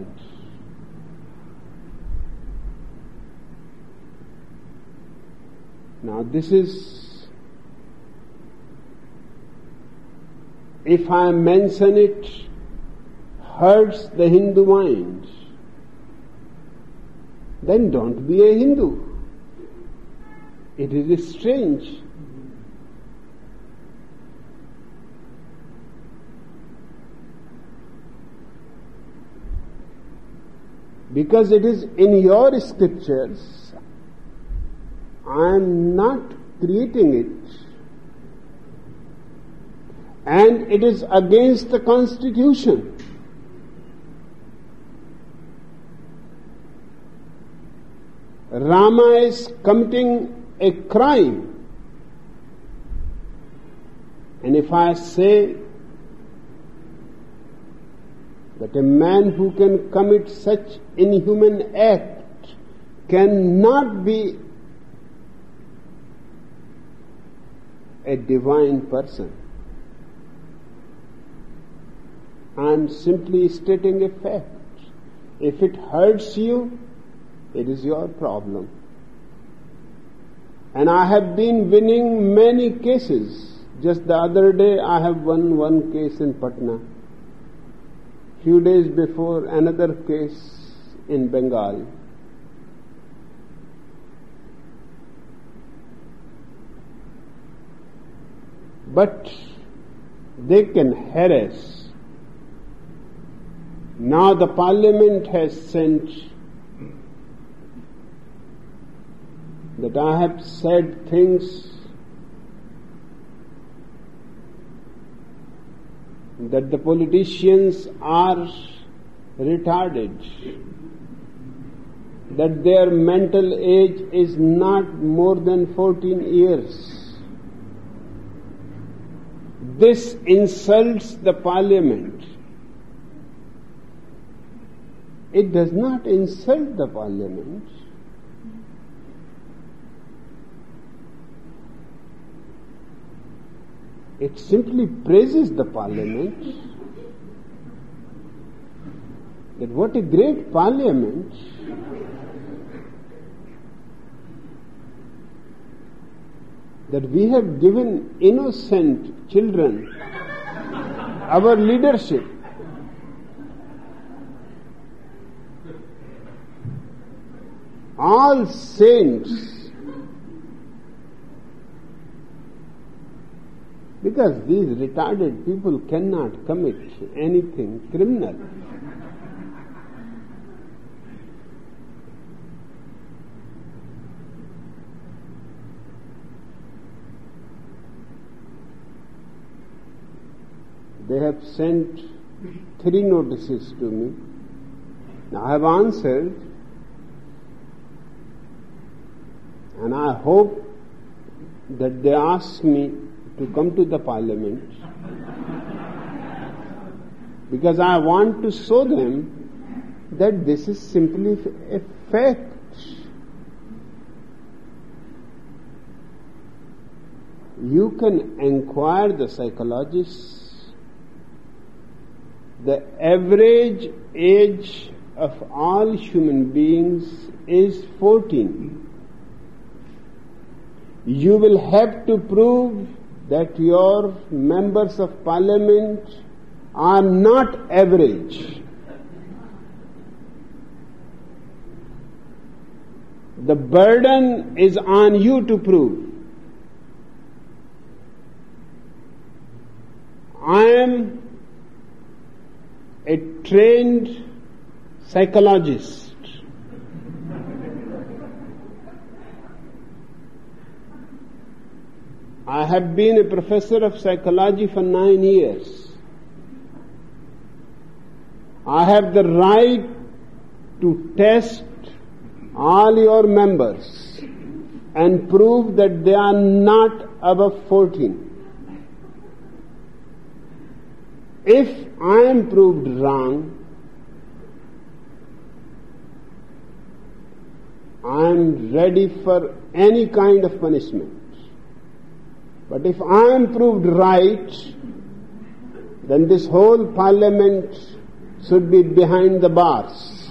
Speaker 3: Now this is, if I mention it, hurts the Hindu mind, then don't be a Hindu. It is strange. Because it is in your scriptures, I am not creating it. And it is against the Constitution. Rama is committing a crime. And if I say that a man who can commit such inhuman act cannot be a divine person, I am simply stating a fact. If it hurts you, it is your problem. And I have been winning many cases. Just the other day I have won one case in Patna. Few days before, another case in Bengal. But they can harass. Now the parliament has sent that I have said things that the politicians are retarded, that their mental age is not more than fourteen years. This insults the Parliament. It does not insult the Parliament. It simply praises the Parliament. That what a great Parliament. That we have given innocent children our leadership. All saints. Because these retarded people cannot commit anything criminal. They have sent three notices to me. Now I have answered, and I hope that they ask me to come to the Parliament, because I want to show them that this is simply a fact. You can inquire the psychologists. The average age of all human beings is fourteen. You will have to prove that your members of Parliament are not average. The burden is on you to prove. I am a trained psychologist. I have been a professor of psychology for nine years. I have the right to test all your members and prove that they are not above fourteen. If I am proved wrong, I am ready for any kind of punishment. But if I am proved right, then this whole Parliament should be behind the bars.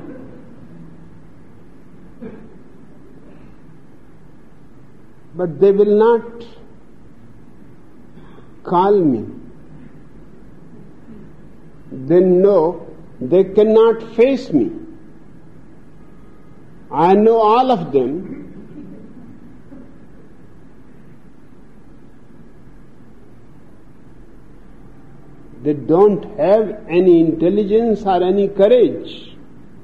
Speaker 3: But they will not call me. They know they cannot face me. I know all of them. They don't have any intelligence or any courage.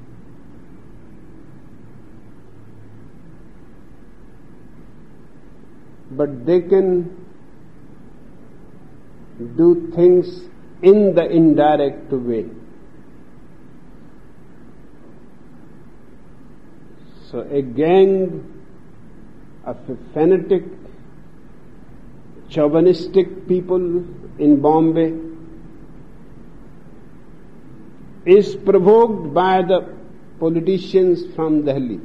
Speaker 3: But they can do things in the indirect way. So a gang of fanatic, chauvinistic people in Bombay is provoked by the politicians from Delhi.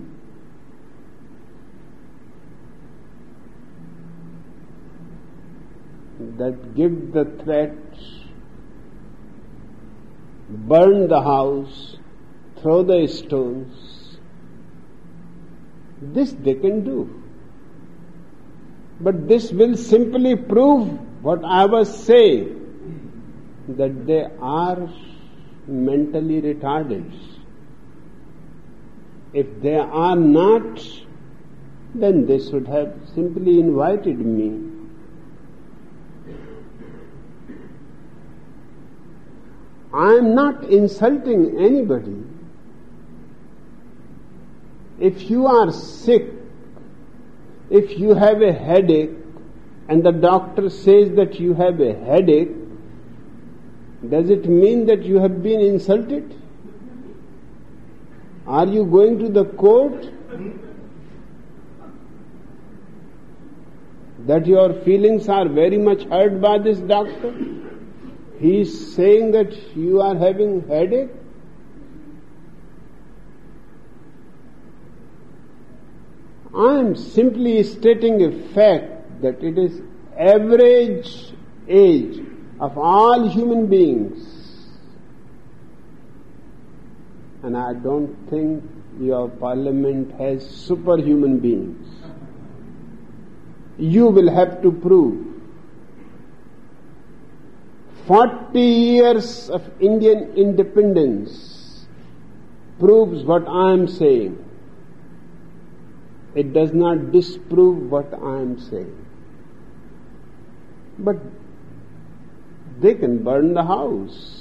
Speaker 3: That give the threat, burn the house, throw the stones. This they can do. But this will simply prove what I was saying, that they are mentally retarded. If they are not, then they should have simply invited me. I am not insulting anybody. If you are sick, If you have a headache and the doctor says that you have a headache, does it mean that you have been insulted? Are you going to the court that your feelings are very much hurt by this doctor? He is saying that you are having headache. I am simply stating a fact that it is average age of all human beings. And I don't think your parliament has superhuman beings. You will have to prove. Forty years of Indian independence proves what I am saying. It does not disprove what I am saying. But they can burn the house.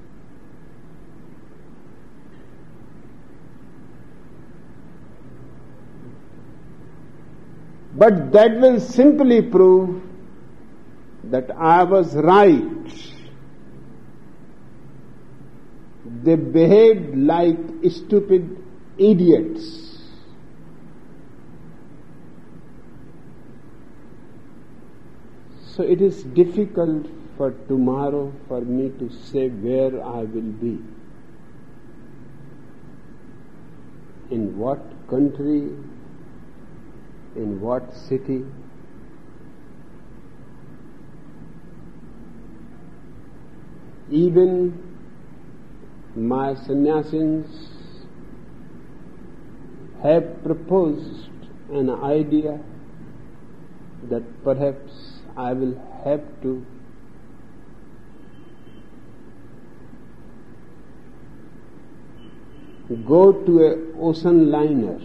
Speaker 3: But that will simply prove that I was right. They behaved like stupid idiots. So it is difficult for tomorrow for me to say where I will be, in what country, in what city. Even my sannyasins have proposed an idea that perhaps I will have to go to an ocean liner.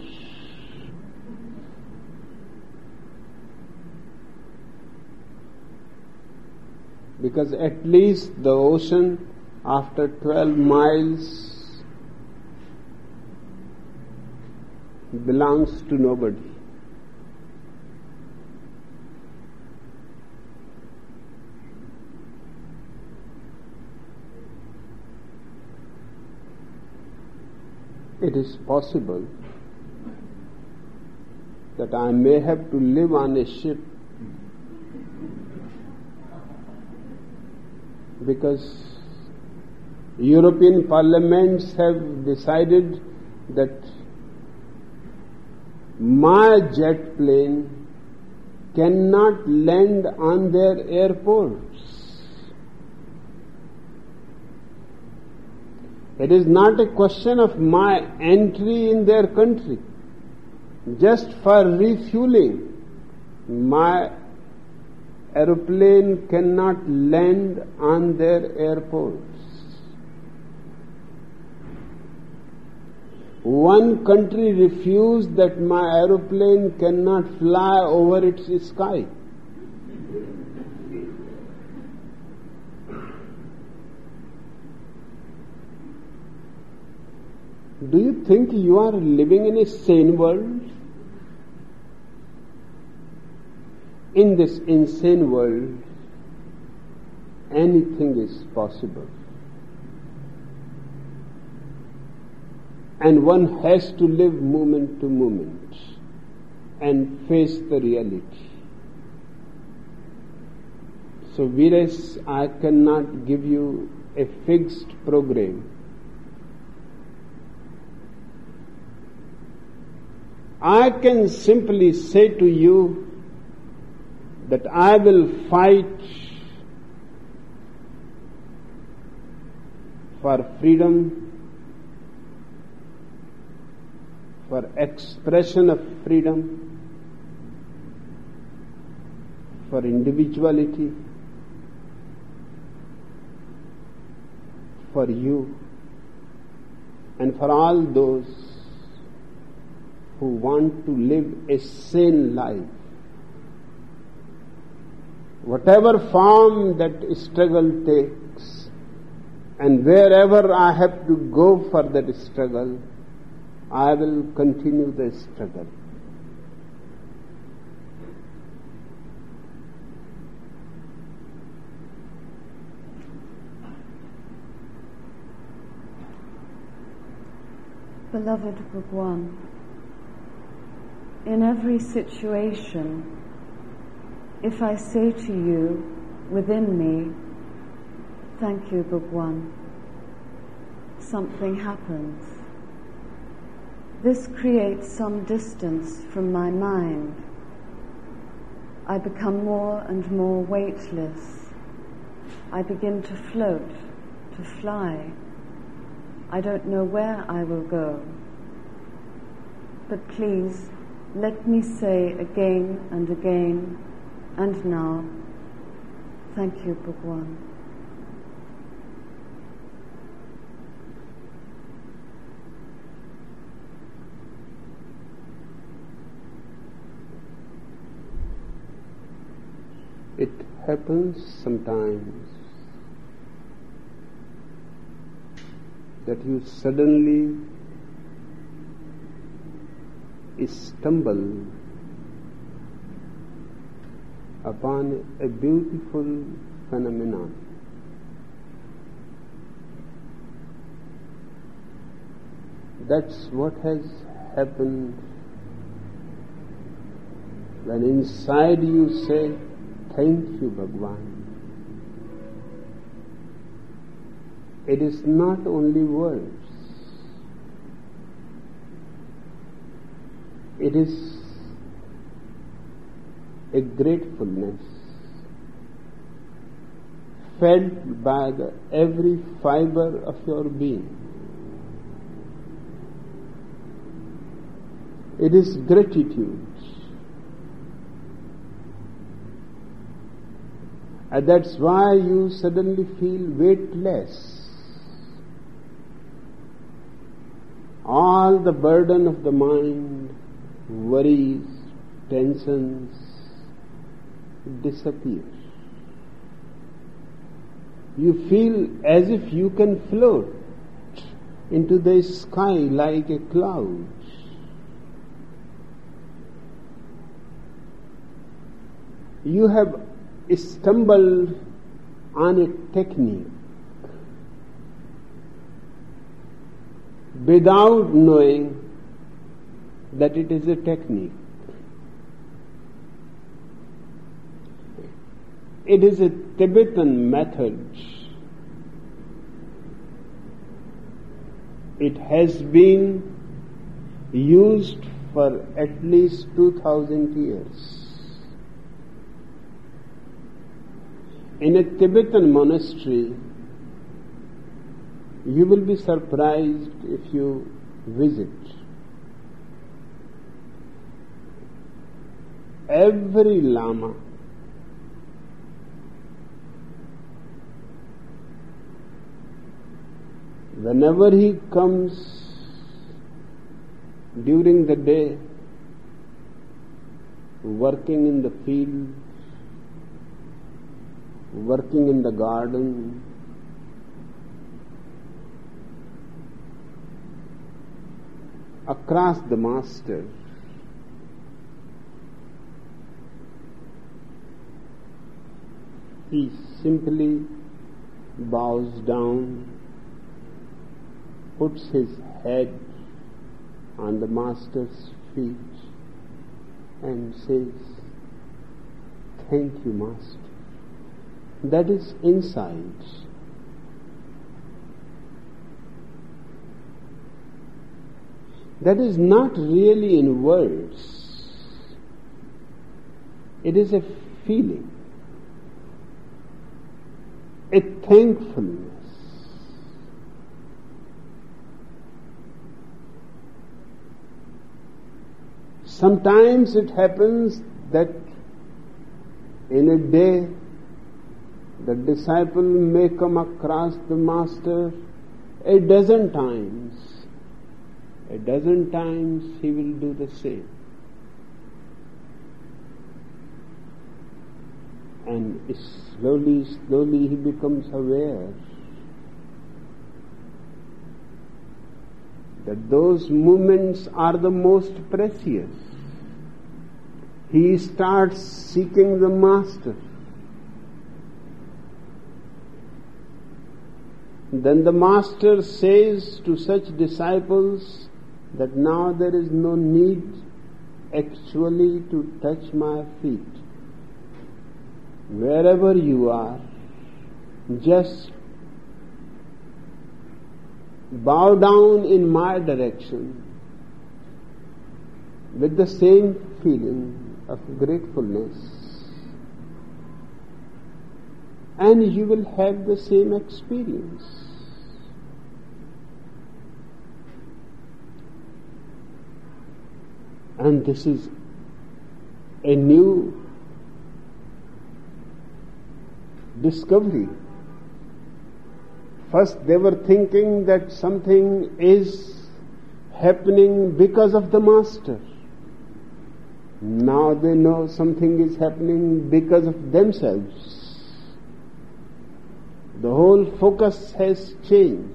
Speaker 3: Because at least the ocean, after twelve miles, belongs to nobody. It is possible that I may have to live on a ship, because European parliaments have decided that my jet plane cannot land on their airports. It is not a question of my entry in their country. Just for refueling, my aeroplane cannot land on their airports. One country refused that my aeroplane cannot fly over its sky. Do you think you are living in a sane world? In this insane world, anything is possible. And one has to live moment to moment and face the reality. So whereas I cannot give you a fixed program, I can simply say to you that I will fight for freedom, for expression of freedom, for individuality, for you, and for all those who want to live a sane life. Whatever form that struggle takes, and wherever I have to go for that struggle, I will continue the struggle.
Speaker 2: Beloved Bhagwan, in every situation, if I say to you within me, thank you, Bhagwan, something happens. This creates some distance from my mind. I become more and more weightless. I begin to float, to fly. I don't know where I will go. But please, let me say again and again, and now, thank you, Bhagwan.
Speaker 3: It happens sometimes that you suddenly stumble upon a beautiful phenomenon. That's what has happened when inside you say, thank you, Bhagwan. It is not only words. It is a gratefulness felt by the every fiber of your being. It is gratitude. And that's why you suddenly feel weightless. All the burden of the mind, worries, tensions disappear. You feel as if you can float into the sky like a cloud. You have stumbled on a technique without knowing that it is a technique. It is a Tibetan method. It has been used for at least two thousand years. In a Tibetan monastery, you will be surprised if you visit. Every Lama whenever he comes during the day, working in the field, working in the garden, across the master, he simply bows down, puts his head on the master's feet and says, thank you, master. That is insight. That is not really in words. It is a feeling, a thankfulness. Sometimes it happens that in a day the disciple may come across the master a dozen times. A dozen times he will do the same. And slowly, slowly he becomes aware that those moments are the most precious. He starts seeking the master. Then the master says to such disciples, that now there is no need actually to touch my feet. Wherever you are, just bow down in my direction with the same feeling of gratefulness, and you will have the same experience. And this is a new discovery. First they were thinking that something is happening because of the Master. Now they know something is happening because of themselves. The whole focus has changed.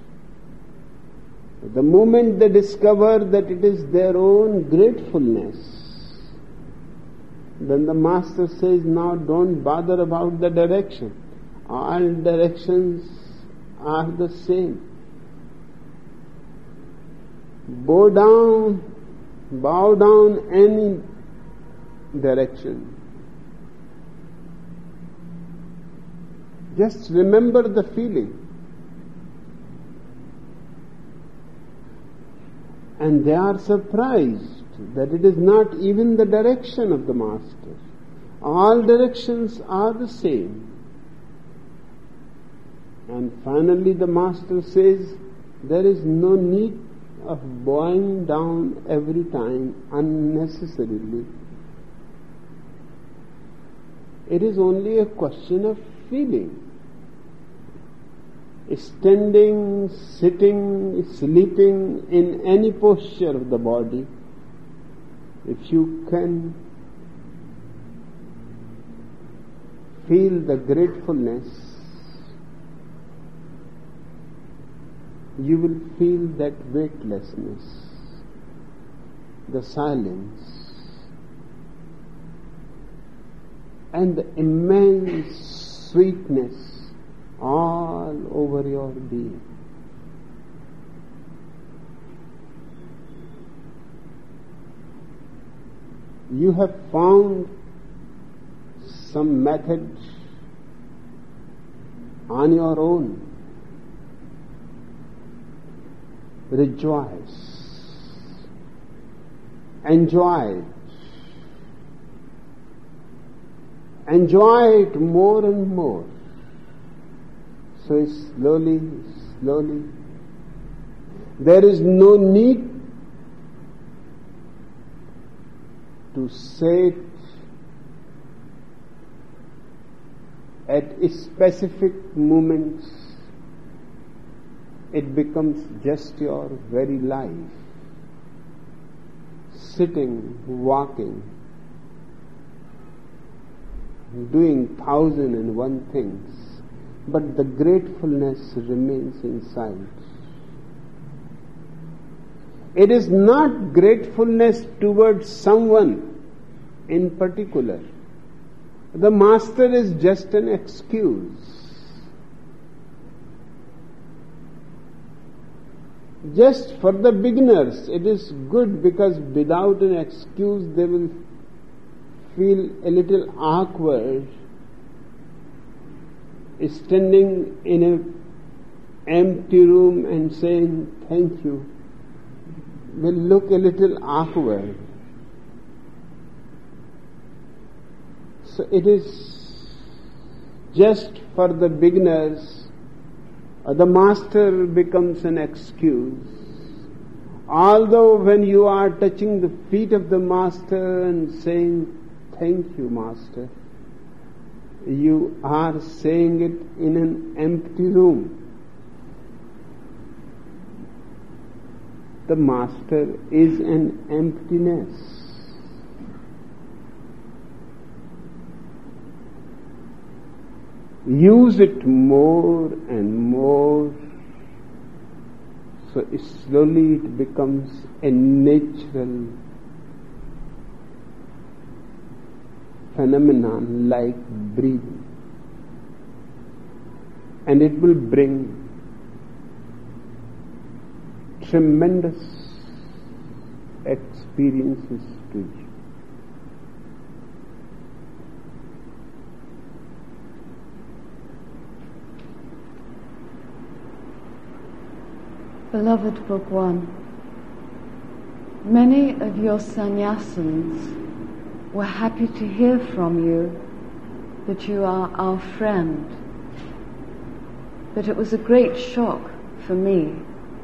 Speaker 3: The moment they discover that it is their own gratefulness, then the Master says, now don't bother about the direction. All directions are the same. Bow down, bow down any direction. Just remember the feeling. And they are surprised that it is not even the direction of the Master. All directions are the same. And finally the Master says, there is no need of bowing down every time unnecessarily. It is only a question of feeling. Standing, sitting, sleeping, in any posture of the body, if you can feel the gratefulness, you will feel that weightlessness, the silence, and the immense sweetness all over your being. You have found some method on your own. Rejoice. Enjoy it. Enjoy it more and more. So slowly, slowly, there is no need to say it at specific moments. It becomes just your very life. Sitting, walking, doing thousand and one things. But the gratefulness remains inside. It is not gratefulness towards someone in particular. The Master is just an excuse. Just for the beginners, it is good because without an excuse they will feel a little awkward. Standing in an empty room and saying thank you will look a little awkward. So it is just for the beginners. Uh, the Master becomes an excuse. Although when you are touching the feet of the Master and saying thank you, Master, you are saying it in an empty room. The Master is an emptiness. Use it more and more, so slowly it becomes a natural phenomenon like breathing, and it will bring tremendous experiences to you.
Speaker 2: Beloved Bhagwan, many of your sannyasins were happy to hear from you that you are our friend. But it was a great shock for me.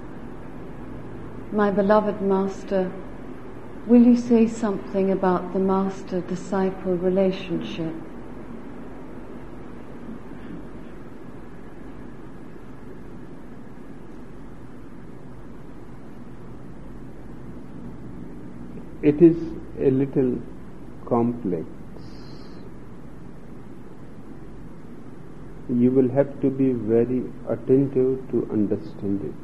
Speaker 2: My beloved Master, will you say something about the Master-disciple relationship?
Speaker 3: It is a little complex. You will have to be very attentive to understand it.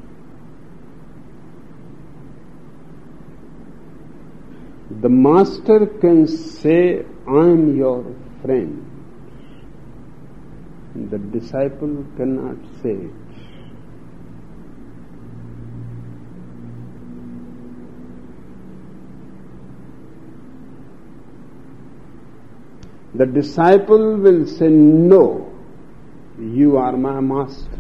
Speaker 3: The Master can say, I am your friend. The disciple cannot say it. The disciple will say, no, you are my master.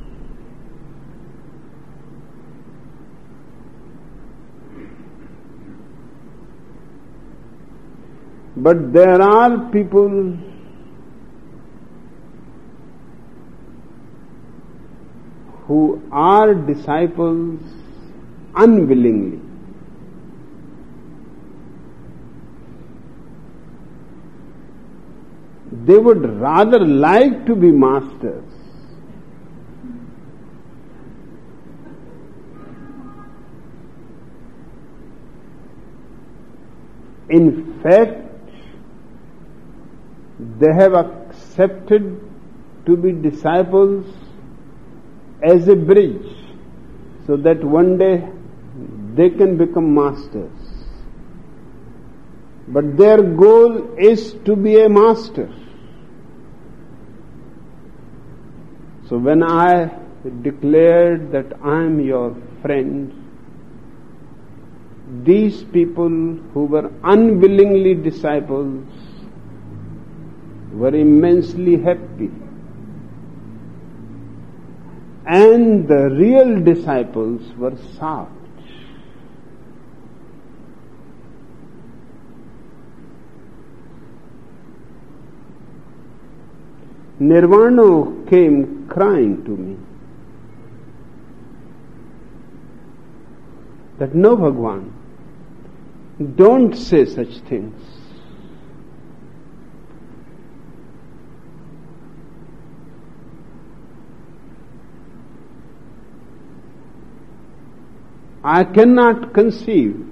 Speaker 3: But there are people who are disciples unwillingly. They would rather like to be masters. In fact, they have accepted to be disciples as a bridge, so that one day they can become masters. But their goal is to be a master. So when I declared that I am your friend, these people who were unwillingly disciples were immensely happy. And the real disciples were shocked. Nirvana came crying to me that no, Bhagwan, don't say such things. I cannot conceive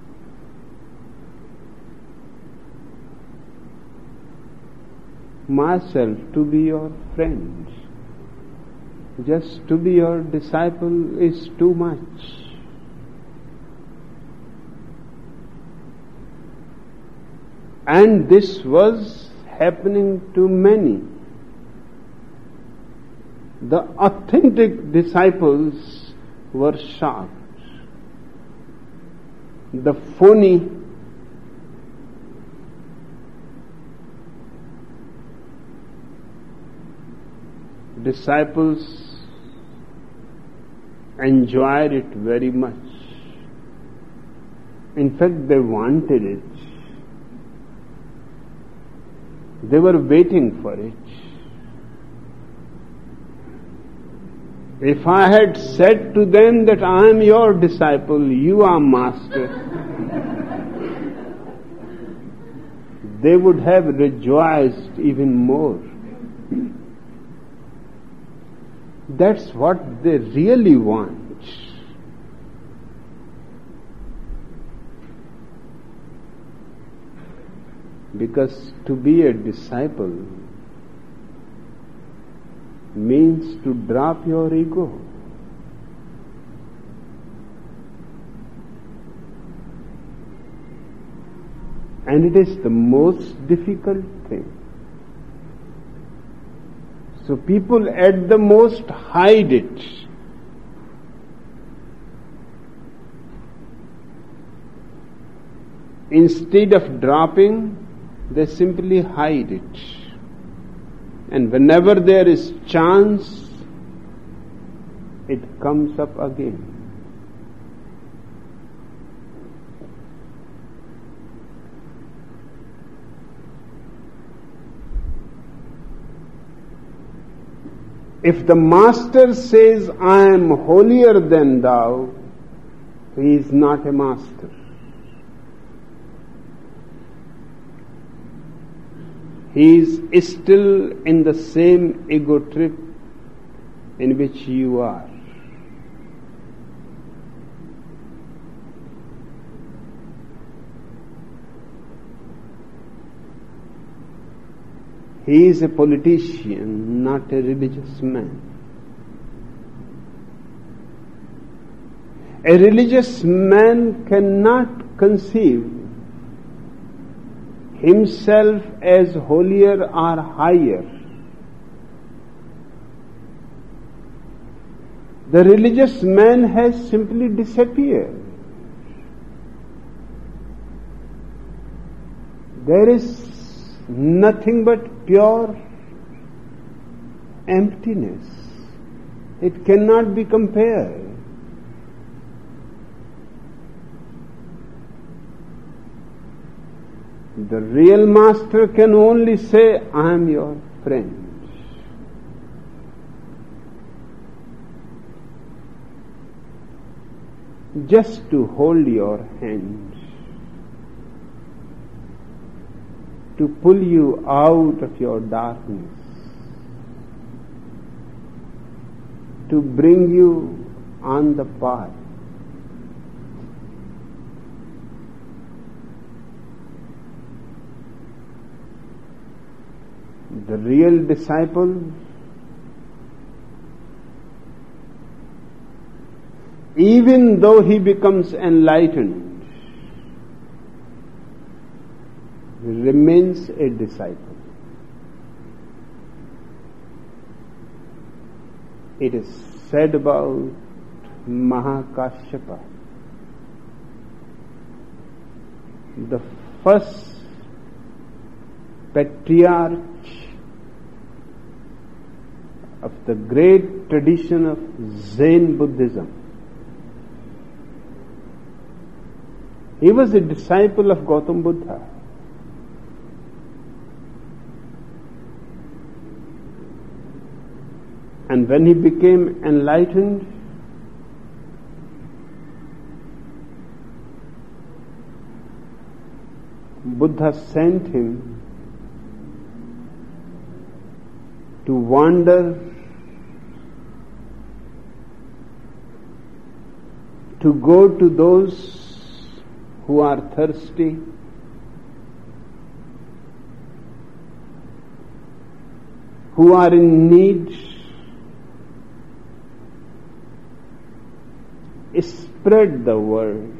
Speaker 3: myself to be your friend. Just to be your disciple is too much. And this was happening to many. The authentic disciples were shocked. The phony disciples enjoyed it very much. In fact, they wanted it. They were waiting for it. If I had said to them that I am your disciple, you are master, they would have rejoiced even more. That's what they really want. Because to be a disciple means to drop your ego. And it is the most difficult thing. So people at the most hide it. instead of dropping, they simply hide it. And whenever there is chance, it comes up again. If the master says, I am holier than thou, he is not a master. He is still in the same ego trip in which you are. He is a politician, not a religious man. A religious man cannot conceive himself as holier or higher. The religious man has simply disappeared. There is nothing but pure emptiness. It cannot be compared. The real master can only say, I am your friend. Just to hold your hand, to pull you out of your darkness, to bring you on the path. The real disciple, even though he becomes enlightened, remains a disciple. It is said about Mahakashyapa, the first patriarch of the great tradition of Zen Buddhism. He was a disciple of Gautam Buddha. And when he became enlightened, Buddha sent him to wander, to go to those who are thirsty, who are in need, spread the word.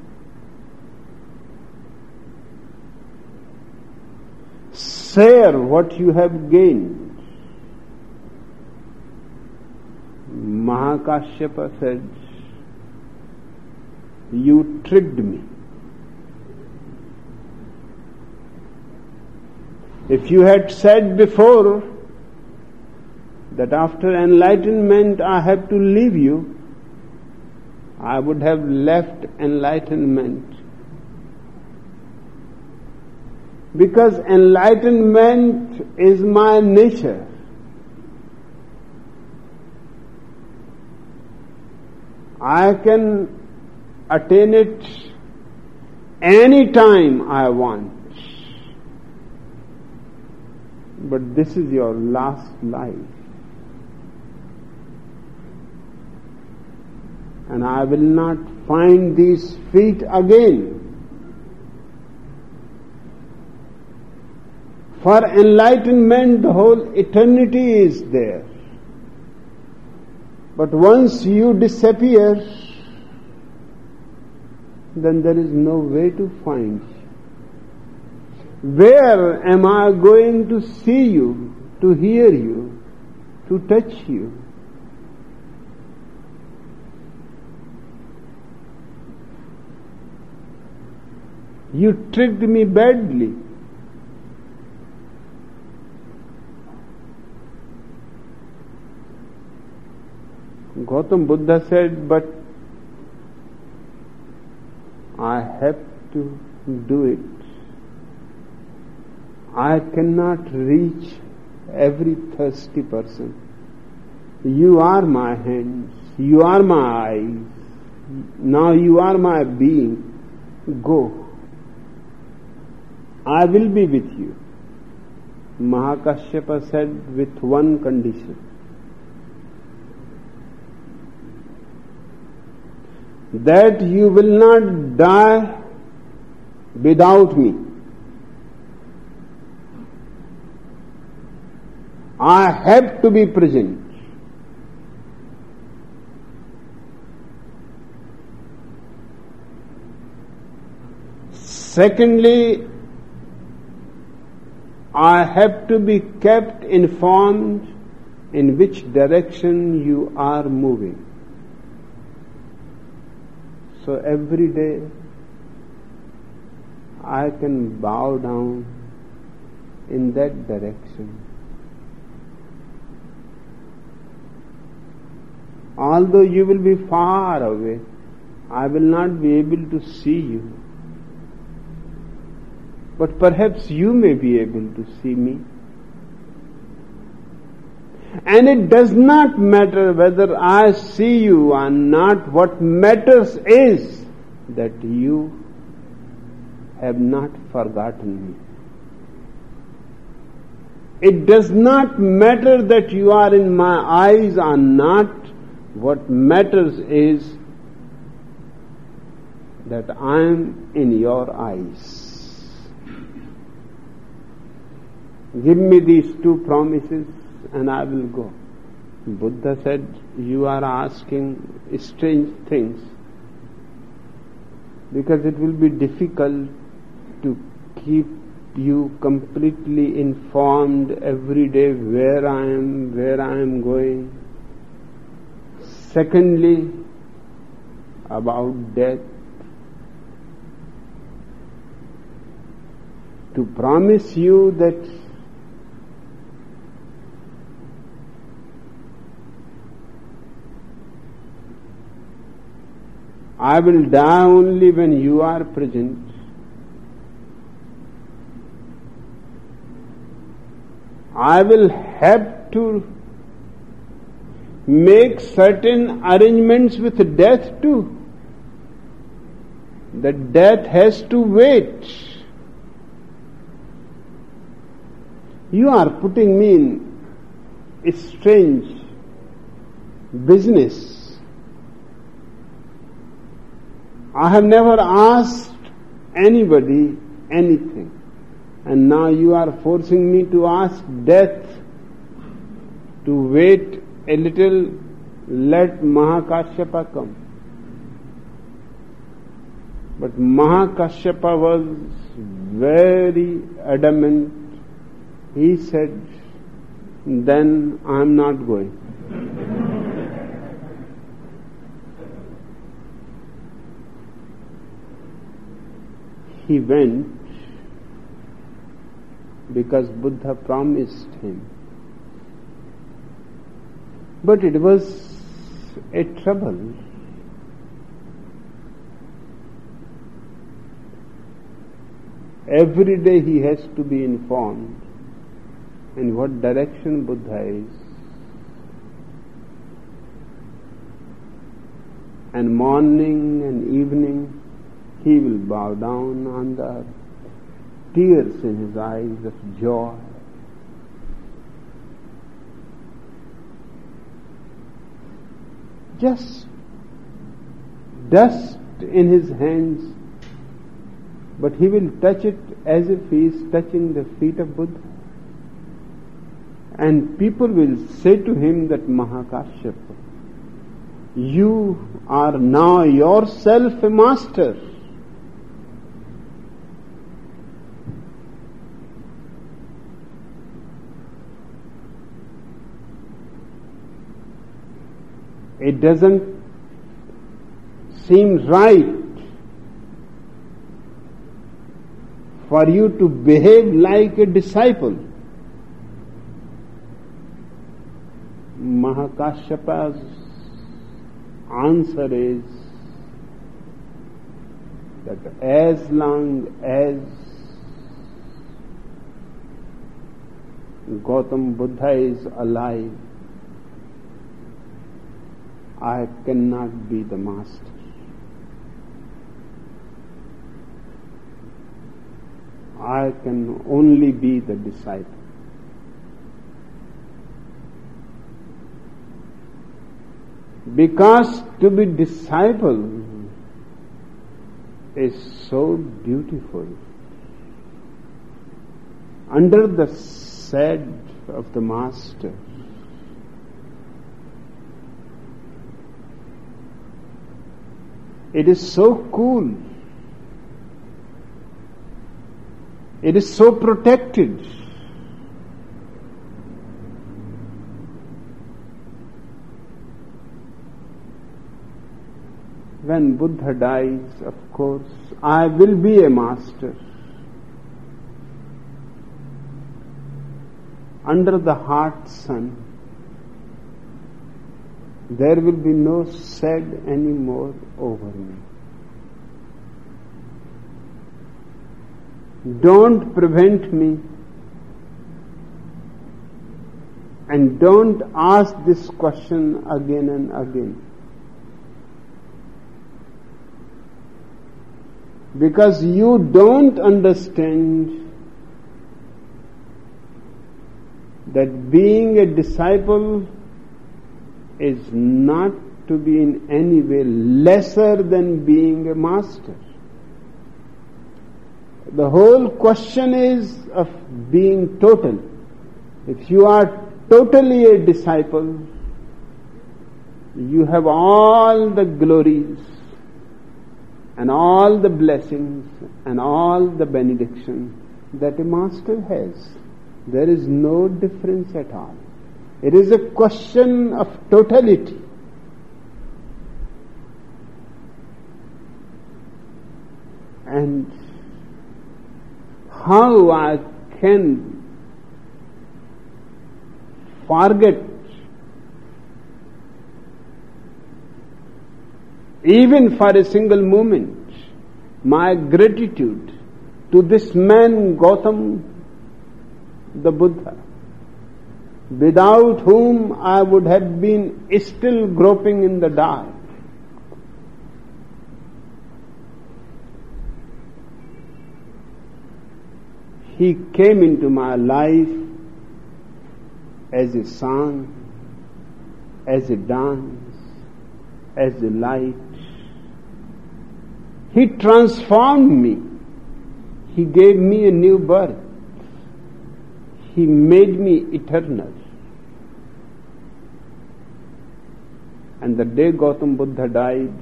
Speaker 3: Share what you have gained. Mahakashyapa said, you tricked me. If you had said before that after enlightenment I have to leave you, I would have left enlightenment. Because enlightenment is my nature. I can attain it any time I want. But this is your last life. And I will not find these feet again. For enlightenment, the whole eternity is there. But once you disappear, then there is no way to find you. Where am I going to see you, to hear you, to touch you? You tricked me badly. Gautam Buddha said, but I have to do it. I cannot reach every thirsty person. You are my hands. You are my eyes. Now you are my being. Go. I will be with you. Mahakashyapa said with one condition. That you will not die without me. I have to be present. Secondly, I have to be kept informed in which direction you are moving. So every day I can bow down in that direction. Although you will be far away, I will not be able to see you. But perhaps you may be able to see me. And it does not matter whether I see you or not. What matters is that you have not forgotten me. It does not matter that you are in my eyes or not. What matters is that I am in your eyes. Give me these two promises and I will go. Buddha said, you are asking strange things because it will be difficult to keep you completely informed every day where I am, where I am going. Secondly, about death. To promise you that I will die only when you are present. I will have to make certain arrangements with death too. That death has to wait. You are putting me in a strange business. I have never asked anybody anything, and now you are forcing me to ask death to wait a little, let Mahakashyapa come. But Mahakashyapa was very adamant. He said, then I am not going. He went because Buddha promised him. But it was a trouble. Every day he has to be informed in what direction Buddha is. And morning and evening he will bow down on the earth, tears in his eyes of joy. Just dust in his hands, but he will touch it as if he is touching the feet of Buddha. And people will say to him that Mahakashyapa, you are now yourself a master. It doesn't seem right for you to behave like a disciple. Mahakashyapa's answer is that as long as Gautam Buddha is alive, I cannot be the master. I can only be the disciple. Because to be disciple is so beautiful. Under the shade of the Master, it is so cool. It is so protected. When Buddha dies, of course, I will be a master. Under the hot sun, there will be no shade anymore over me. Don't prevent me, and don't ask this question again and again. Because you don't understand that being a disciple is not to be in any way lesser than being a master. The whole question is of being total. If you are totally a disciple, you have all the glories and all the blessings and all the benediction that a master has. There is no difference at all. It is a question of totality. And how I can forget even for a single moment my gratitude to this man Gautam the Buddha, without whom I would have been still groping in the dark. He came into my life as a song, as a dance, as a light. He transformed me. He gave me a new birth. He made me eternal. And the day Gautam Buddha died,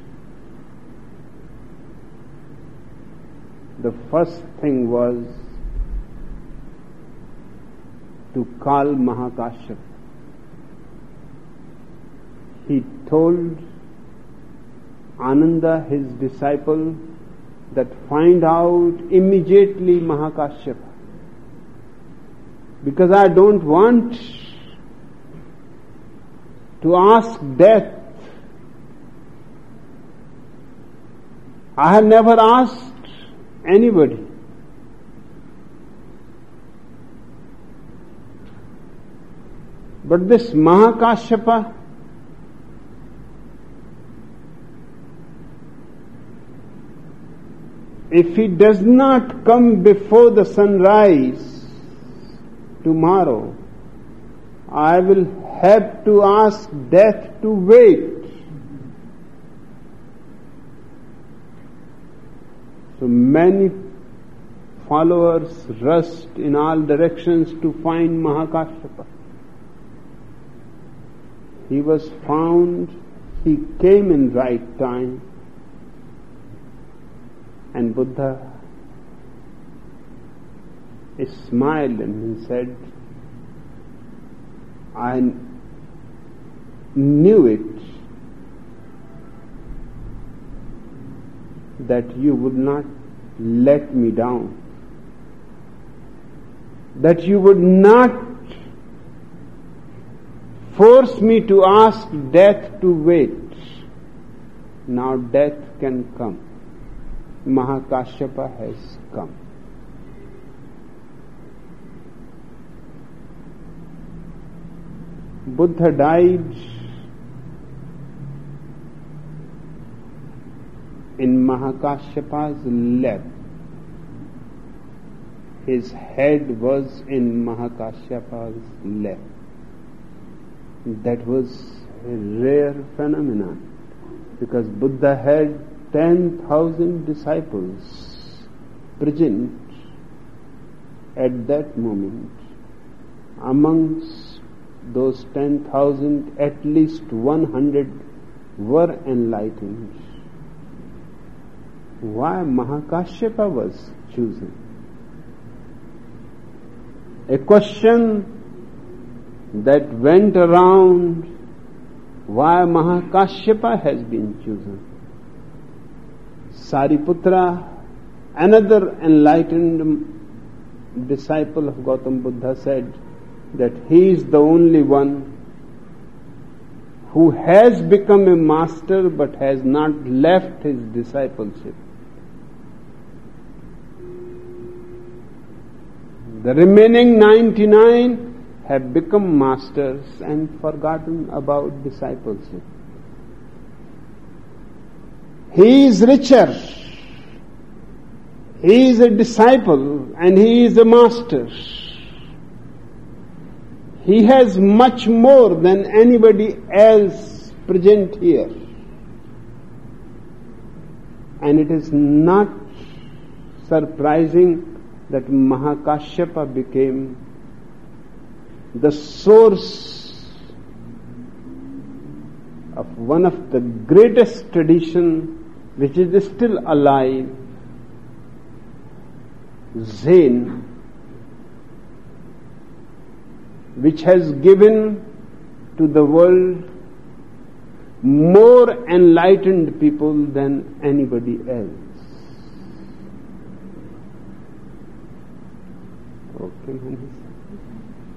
Speaker 3: the first thing was to call Mahakashyapa. He told Ananda, his disciple, that find out immediately Mahakashyapa. Because I don't want to ask death. I have never asked anybody. But this Mahakashyapa, if he does not come before the sunrise tomorrow, I will have to ask death to wait. So many followers rushed in all directions to find Mahakashyapa. He was found, he came in right time, and Buddha smiled and said, I knew it that you would not let me down. that you would not force me to ask death to wait. Now death can come. Mahakashyapa has come. Buddha died in Mahakashyapa's lap. His head was in Mahakashyapa's lap. That was a rare phenomenon, because Buddha had ten thousand disciples present at that moment. Amongst those ten thousand, at least one hundred were enlightened. Why Mahakashyapa was chosen? A question that went around, why Mahakashyapa has been chosen. Sariputra, another enlightened disciple of Gautam Buddha, said that he is the only one who has become a master but has not left his discipleship. The remaining ninety-nine have become masters and forgotten about discipleship. He is richer. He is a disciple and he is a master. He has much more than anybody else present here. And it is not surprising that Mahakashyapa became the source of one of the greatest tradition which is still alive, Zen, which has given to the world more enlightened people than anybody else. Okay,